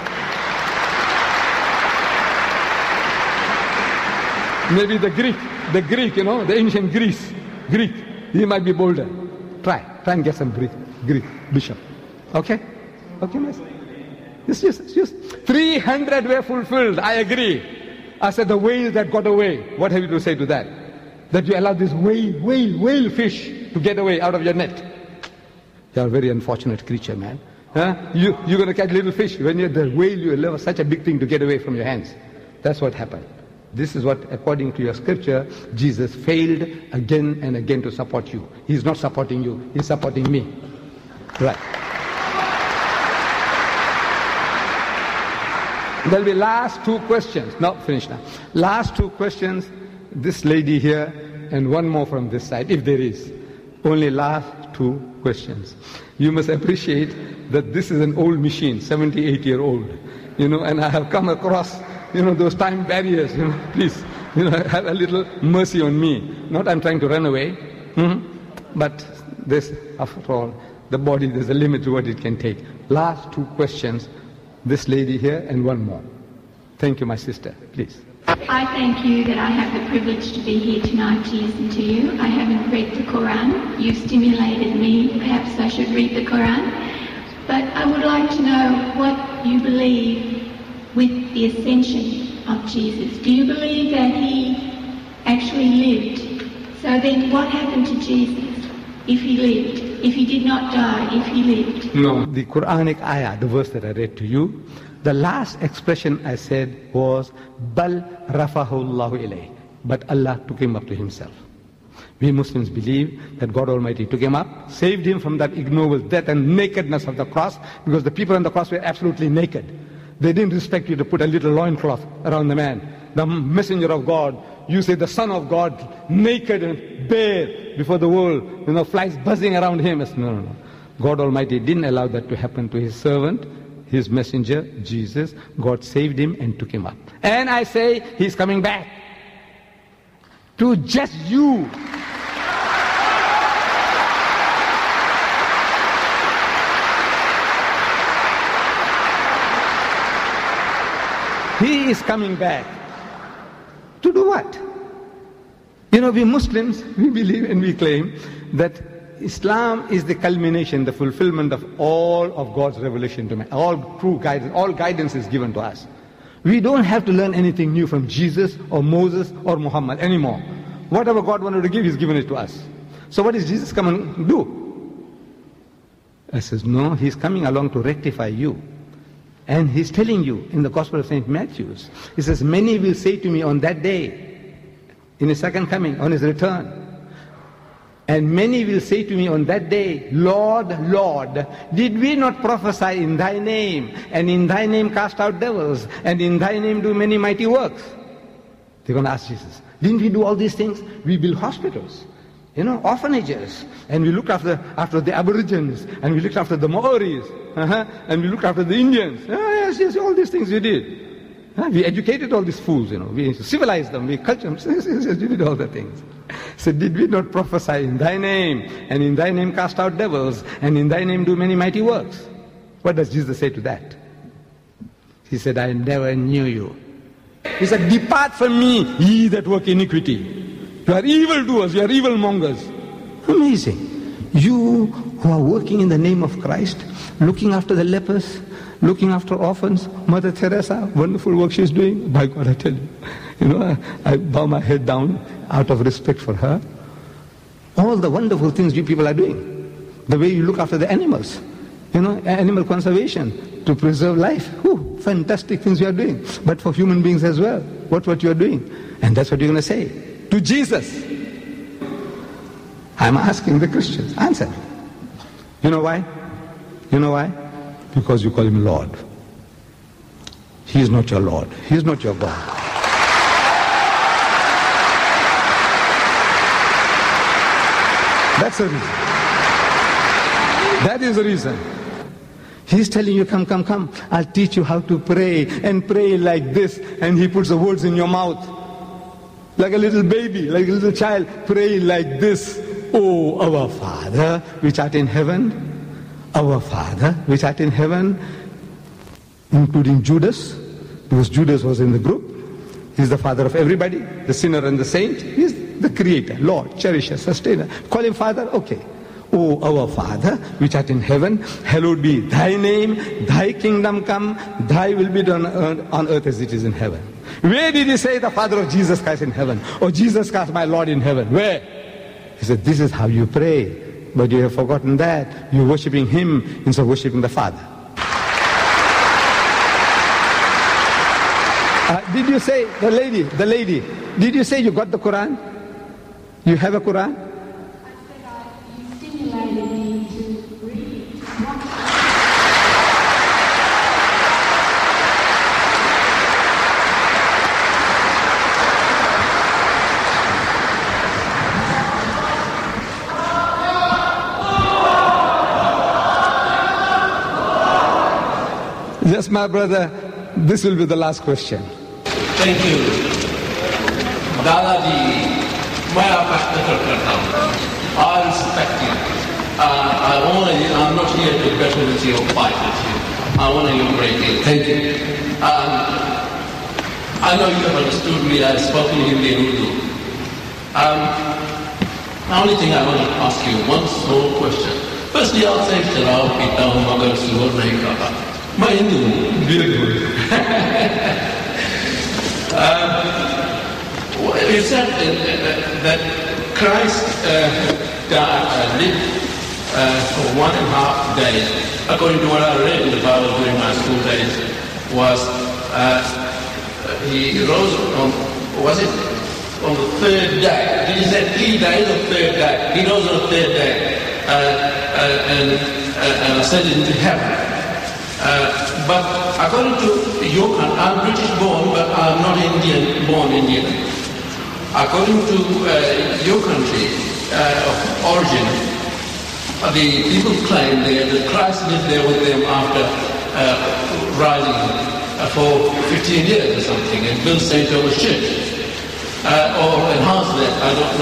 Maybe the Greek, the ancient Greek, he might be bolder. Try and get some Greek bishop. Okay? Okay, miss? Just 300 were fulfilled, I agree. I said the whale that got away. What have you to say to that? That you allowed this whale fish to get away out of your net. You are a very unfortunate creature, man. You're going to catch little fish. When you're the whale, you allow such a big thing to get away from your hands. That's what happened. This is what, according to your scripture, Jesus failed again and again to support you. He's not supporting you, he's supporting me. Right. There'll be last 2 questions. No, finish now. Last 2 questions. This lady here and one more from this side, if there is. Only last 2 questions. You must appreciate that this is an old machine, 78-year-old. And I have come across those time barriers, please, have a little mercy on me. Not I'm trying to run away, but this, after all, the body, there's a limit to what it can take. Last 2 questions, this lady here and one more. Thank you, my sister, please. I thank you that I have the privilege to be here tonight to listen to you. I haven't read the Quran. You've stimulated me. Perhaps I should read the Quran. But I would like to know what you believe with the ascension of Jesus. Do you believe that he actually lived? So then what happened to Jesus if he lived? If he did not die, if he lived? No, the Quranic ayah, the verse that I read to you, the last expression I said was, Bal rafahu Allahu ilayh. But Allah took him up to himself. We Muslims believe that God Almighty took him up, saved him from that ignoble death and nakedness of the cross, because the people on the cross were absolutely naked. They didn't respect you to put a little loincloth around the man. The messenger of God, you say the Son of God, naked and bare before the world, flies buzzing around him. No. God Almighty didn't allow that to happen to his servant, his messenger, Jesus. God saved him and took him up. And I say, he's coming back to just you. He is coming back. To do what? We Muslims, we believe and we claim that Islam is the culmination, the fulfillment of all of God's revelation to man. All true guidance, all guidance is given to us. We don't have to learn anything new from Jesus or Moses or Muhammad anymore. Whatever God wanted to give, He's given it to us. So what is Jesus coming to do? I says, no, He's coming along to rectify you. And He's telling you in the Gospel of St. Matthew, He says, many will say to me on that day, in His second coming, on His return, and many will say to me on that day, Lord, Lord, did we not prophesy in Thy name, and in Thy name cast out devils, and in Thy name do many mighty works? They're going to ask Jesus, didn't we do all these things? We built hospitals, orphanages, and we looked after the Aborigines, and we looked after the Maoris, and we looked after the Indians. Yes, all these things we did. We educated all these fools, we civilized them, we cultured them. Yes, we did all the things. So did we not prophesy in Thy name, and in Thy name cast out devils, and in Thy name do many mighty works? What does Jesus say to that? He said, I never knew you. He said, depart from me, ye that work iniquity. You are evildoers, you are evilmongers. Amazing. You who are working in the name of Christ, looking after the lepers, looking after orphans, Mother Teresa, wonderful work she's doing. By God, I tell you, I bow my head down out of respect for her. All the wonderful things you people are doing. The way you look after the animals, animal conservation, to preserve life. Fantastic things you are doing. But for human beings as well, what you are doing. And that's what you're going to say to Jesus. I'm asking the Christians, answer me. You know why? Because you call Him Lord. He is not your Lord. He is not your God. That's the reason. That is the reason. He's telling you, come, I'll teach you how to pray, and pray like this, and He puts the words in your mouth. Like a little baby, like a little child, pray like this. Oh, our Father, which art in heaven, our Father, which art in heaven, including Judas, because Judas was in the group. He's the father of everybody, the sinner and the saint. He's the creator, Lord, cherisher, sustainer. Call Him Father, okay. O our Father, which art in heaven, hallowed be Thy name, Thy kingdom come, Thy will be done on earth as it is in heaven. Where did He say the Father of Jesus Christ in heaven? Or Jesus Christ my Lord in heaven? Where? He said, this is how you pray. But you have forgotten that. You're worshipping Him instead of worshipping the Father. Did you say, the lady, did you say you got the Quran? You have a Quran? Yes, my brother, this will be the last question. Thank you. Dadaji, मैं आपका कदर करता हूँ. I respect you. I'm not here to battle with you or fight with you. I honor your great deal. Thank you. I know you have understood me. I have spoken Hindi and Urdu. The only thing I want to ask you, one small question. Firstly, I'll say Sharao Pita Hu Magar Sugar Nahi Khata. My Hindu, beautiful. You said that Christ lived for 1.5 days. According to what I read in the Bible during my school days, was he rose on, was it on the third day? Did he say 3 days or third day? He rose on the third day and ascended into heaven. But according to your country, I'm British born, but I'm not Indian, born Indian. According to your country of origin, the people claim that Christ lived there with them after rising for 15 years or something and built St. Thomas Church. Or enhanced that, I don't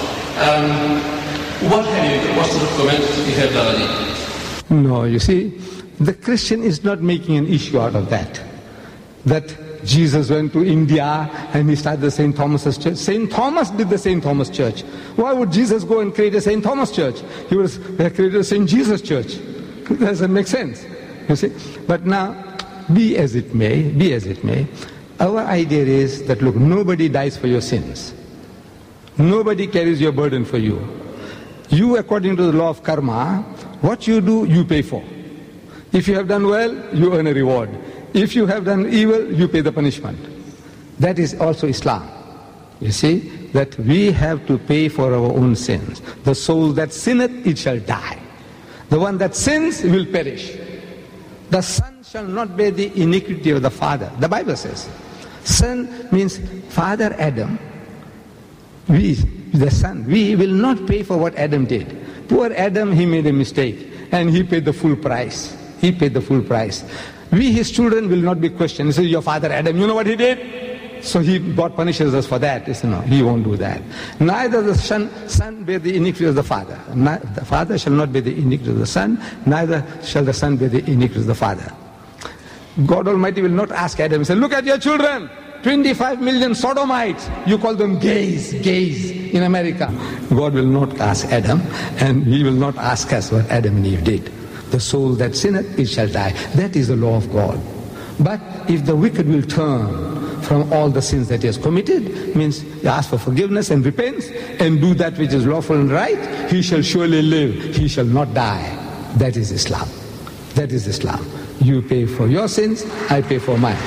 know. What sort of comments do you have, Dalai? No, you see, the Christian is not making an issue out of that. That Jesus went to India and he started the St. Thomas's Church. St. Thomas did the St. Thomas Church. Why would Jesus go and create a St. Thomas Church? He created a St. Jesus Church. It doesn't make sense, you see. But now, be as it may, our idea is that, look, nobody dies for your sins. Nobody carries your burden for you. You, according to the law of karma, what you do, you pay for. If you have done well, you earn a reward. If you have done evil, you pay the punishment. That is also Islam. You see, that we have to pay for our own sins. The soul that sinneth, it shall die. The one that sins will perish. The son shall not bear the iniquity of the father. The Bible says. Son means Father Adam. We, the son, we will not pay for what Adam did. Poor Adam, he made a mistake and he paid the full price. He paid the full price. We, his children, will not be questioned. He says, your father Adam, you know what he did? So God punishes us for that. He said, no, he won't do that. Neither the son bear the iniquity of the father. The father shall not bear the iniquity of the son, neither shall the son bear the iniquity of the father. God Almighty will not ask Adam, say, look at your children, 25 million sodomites. You call them gays in America. God will not ask Adam, and he will not ask us what Adam and Eve did. The soul that sinneth, it shall die. That is the law of God. But if the wicked will turn from all the sins that he has committed, means he asks for forgiveness and repents and do that which is lawful and right, he shall surely live. He shall not die. That is Islam. That is Islam. You pay for your sins, I pay for mine.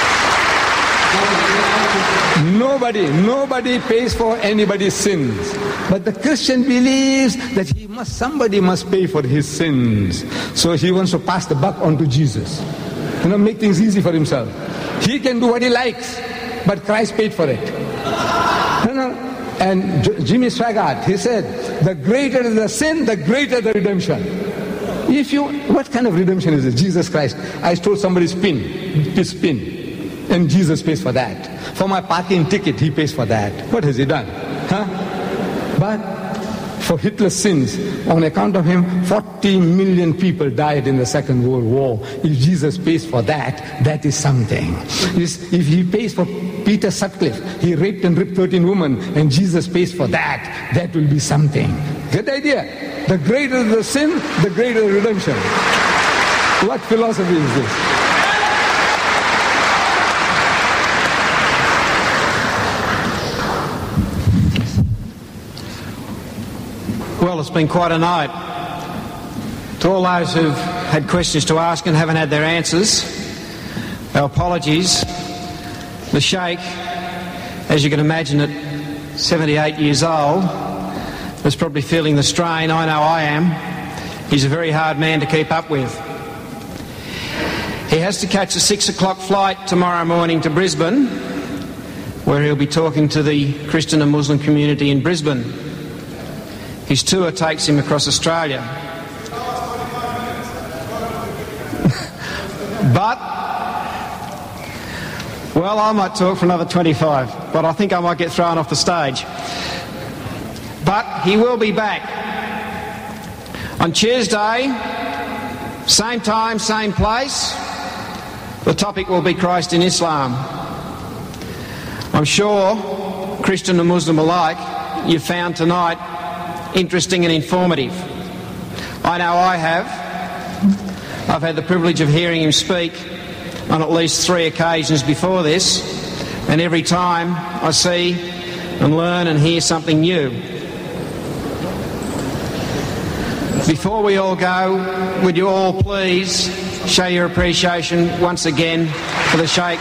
Nobody pays for anybody's sins. But the Christian believes that somebody must pay for his sins. So he wants to pass the buck on to Jesus. Make things easy for himself. He can do what he likes, but Christ paid for it. And Jimmy Swaggart, he said, the greater the sin, the greater the redemption. What kind of redemption is it? Jesus Christ. I stole somebody's his pin. And Jesus pays for that. For my parking ticket, he pays for that. What has he done? But for Hitler's sins, on account of him, 40 million people died in the Second World War. If Jesus pays for that, that is something. If he pays for Peter Sutcliffe, he raped and ripped 13 women, and Jesus pays for that, that will be something. Get the idea? The greater the sin, the greater the redemption. What philosophy is this? Well, it's been quite a night. To all those who've had questions to ask and haven't had their answers, our apologies. The Sheikh, as you can imagine, at 78 years old, is probably feeling the strain. I know I am. He's a very hard man to keep up with. He has to catch a 6 o'clock flight tomorrow morning to Brisbane, where he'll be talking to the Christian and Muslim community in Brisbane. His tour takes him across Australia. But, well, I might talk for another 25, but I think I might get thrown off the stage. But he will be back on Tuesday, same time, same place. The topic will be Christ in Islam. I'm sure, Christian and Muslim alike, you found tonight interesting and informative. I know I have. I've had the privilege of hearing him speak on at least 3 occasions before this, and every time I see and learn and hear something new. Before we all go, would you all please show your appreciation once again for the Sheikh.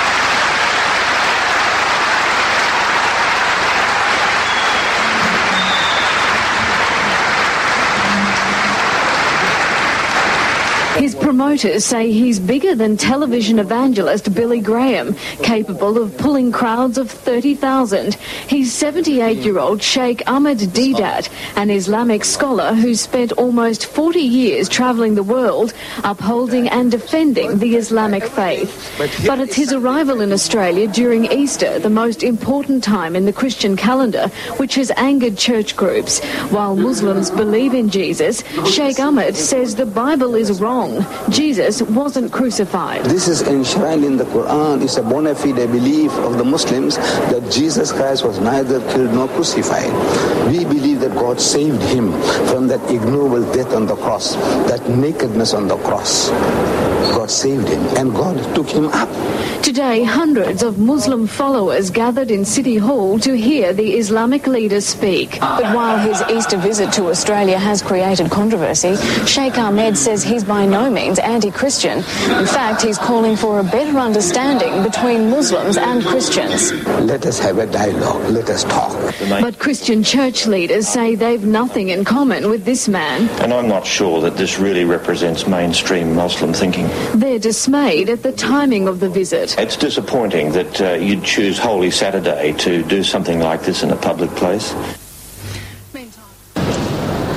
His promoters say he's bigger than television evangelist Billy Graham, capable of pulling crowds of 30,000. He's 78-year-old Sheikh Ahmed Deedat, an Islamic scholar who's spent almost 40 years travelling the world, upholding and defending the Islamic faith. But it's his arrival in Australia during Easter, the most important time in the Christian calendar, which has angered church groups. While Muslims believe in Jesus, Sheikh Ahmed says the Bible is wrong. Jesus wasn't crucified. This is enshrined in the Quran. It's a bona fide belief of the Muslims that Jesus Christ was neither killed nor crucified. We believe that God saved him from that ignoble death on the cross, that nakedness on the cross. God saved him and God took him up. Today, hundreds of Muslim followers gathered in City Hall to hear the Islamic leaders speak. But while his Easter visit to Australia has created controversy, Sheikh Ahmed says he's by no means anti-Christian. In fact, he's calling for a better understanding between Muslims and Christians. Let us have a dialogue. Let us talk. But Christian church leaders say they've nothing in common with this man. And I'm not sure that this really represents mainstream Muslim thinking. They're dismayed at the timing of the visit. It's disappointing that you'd choose Holy Saturday to do something like this in a public place.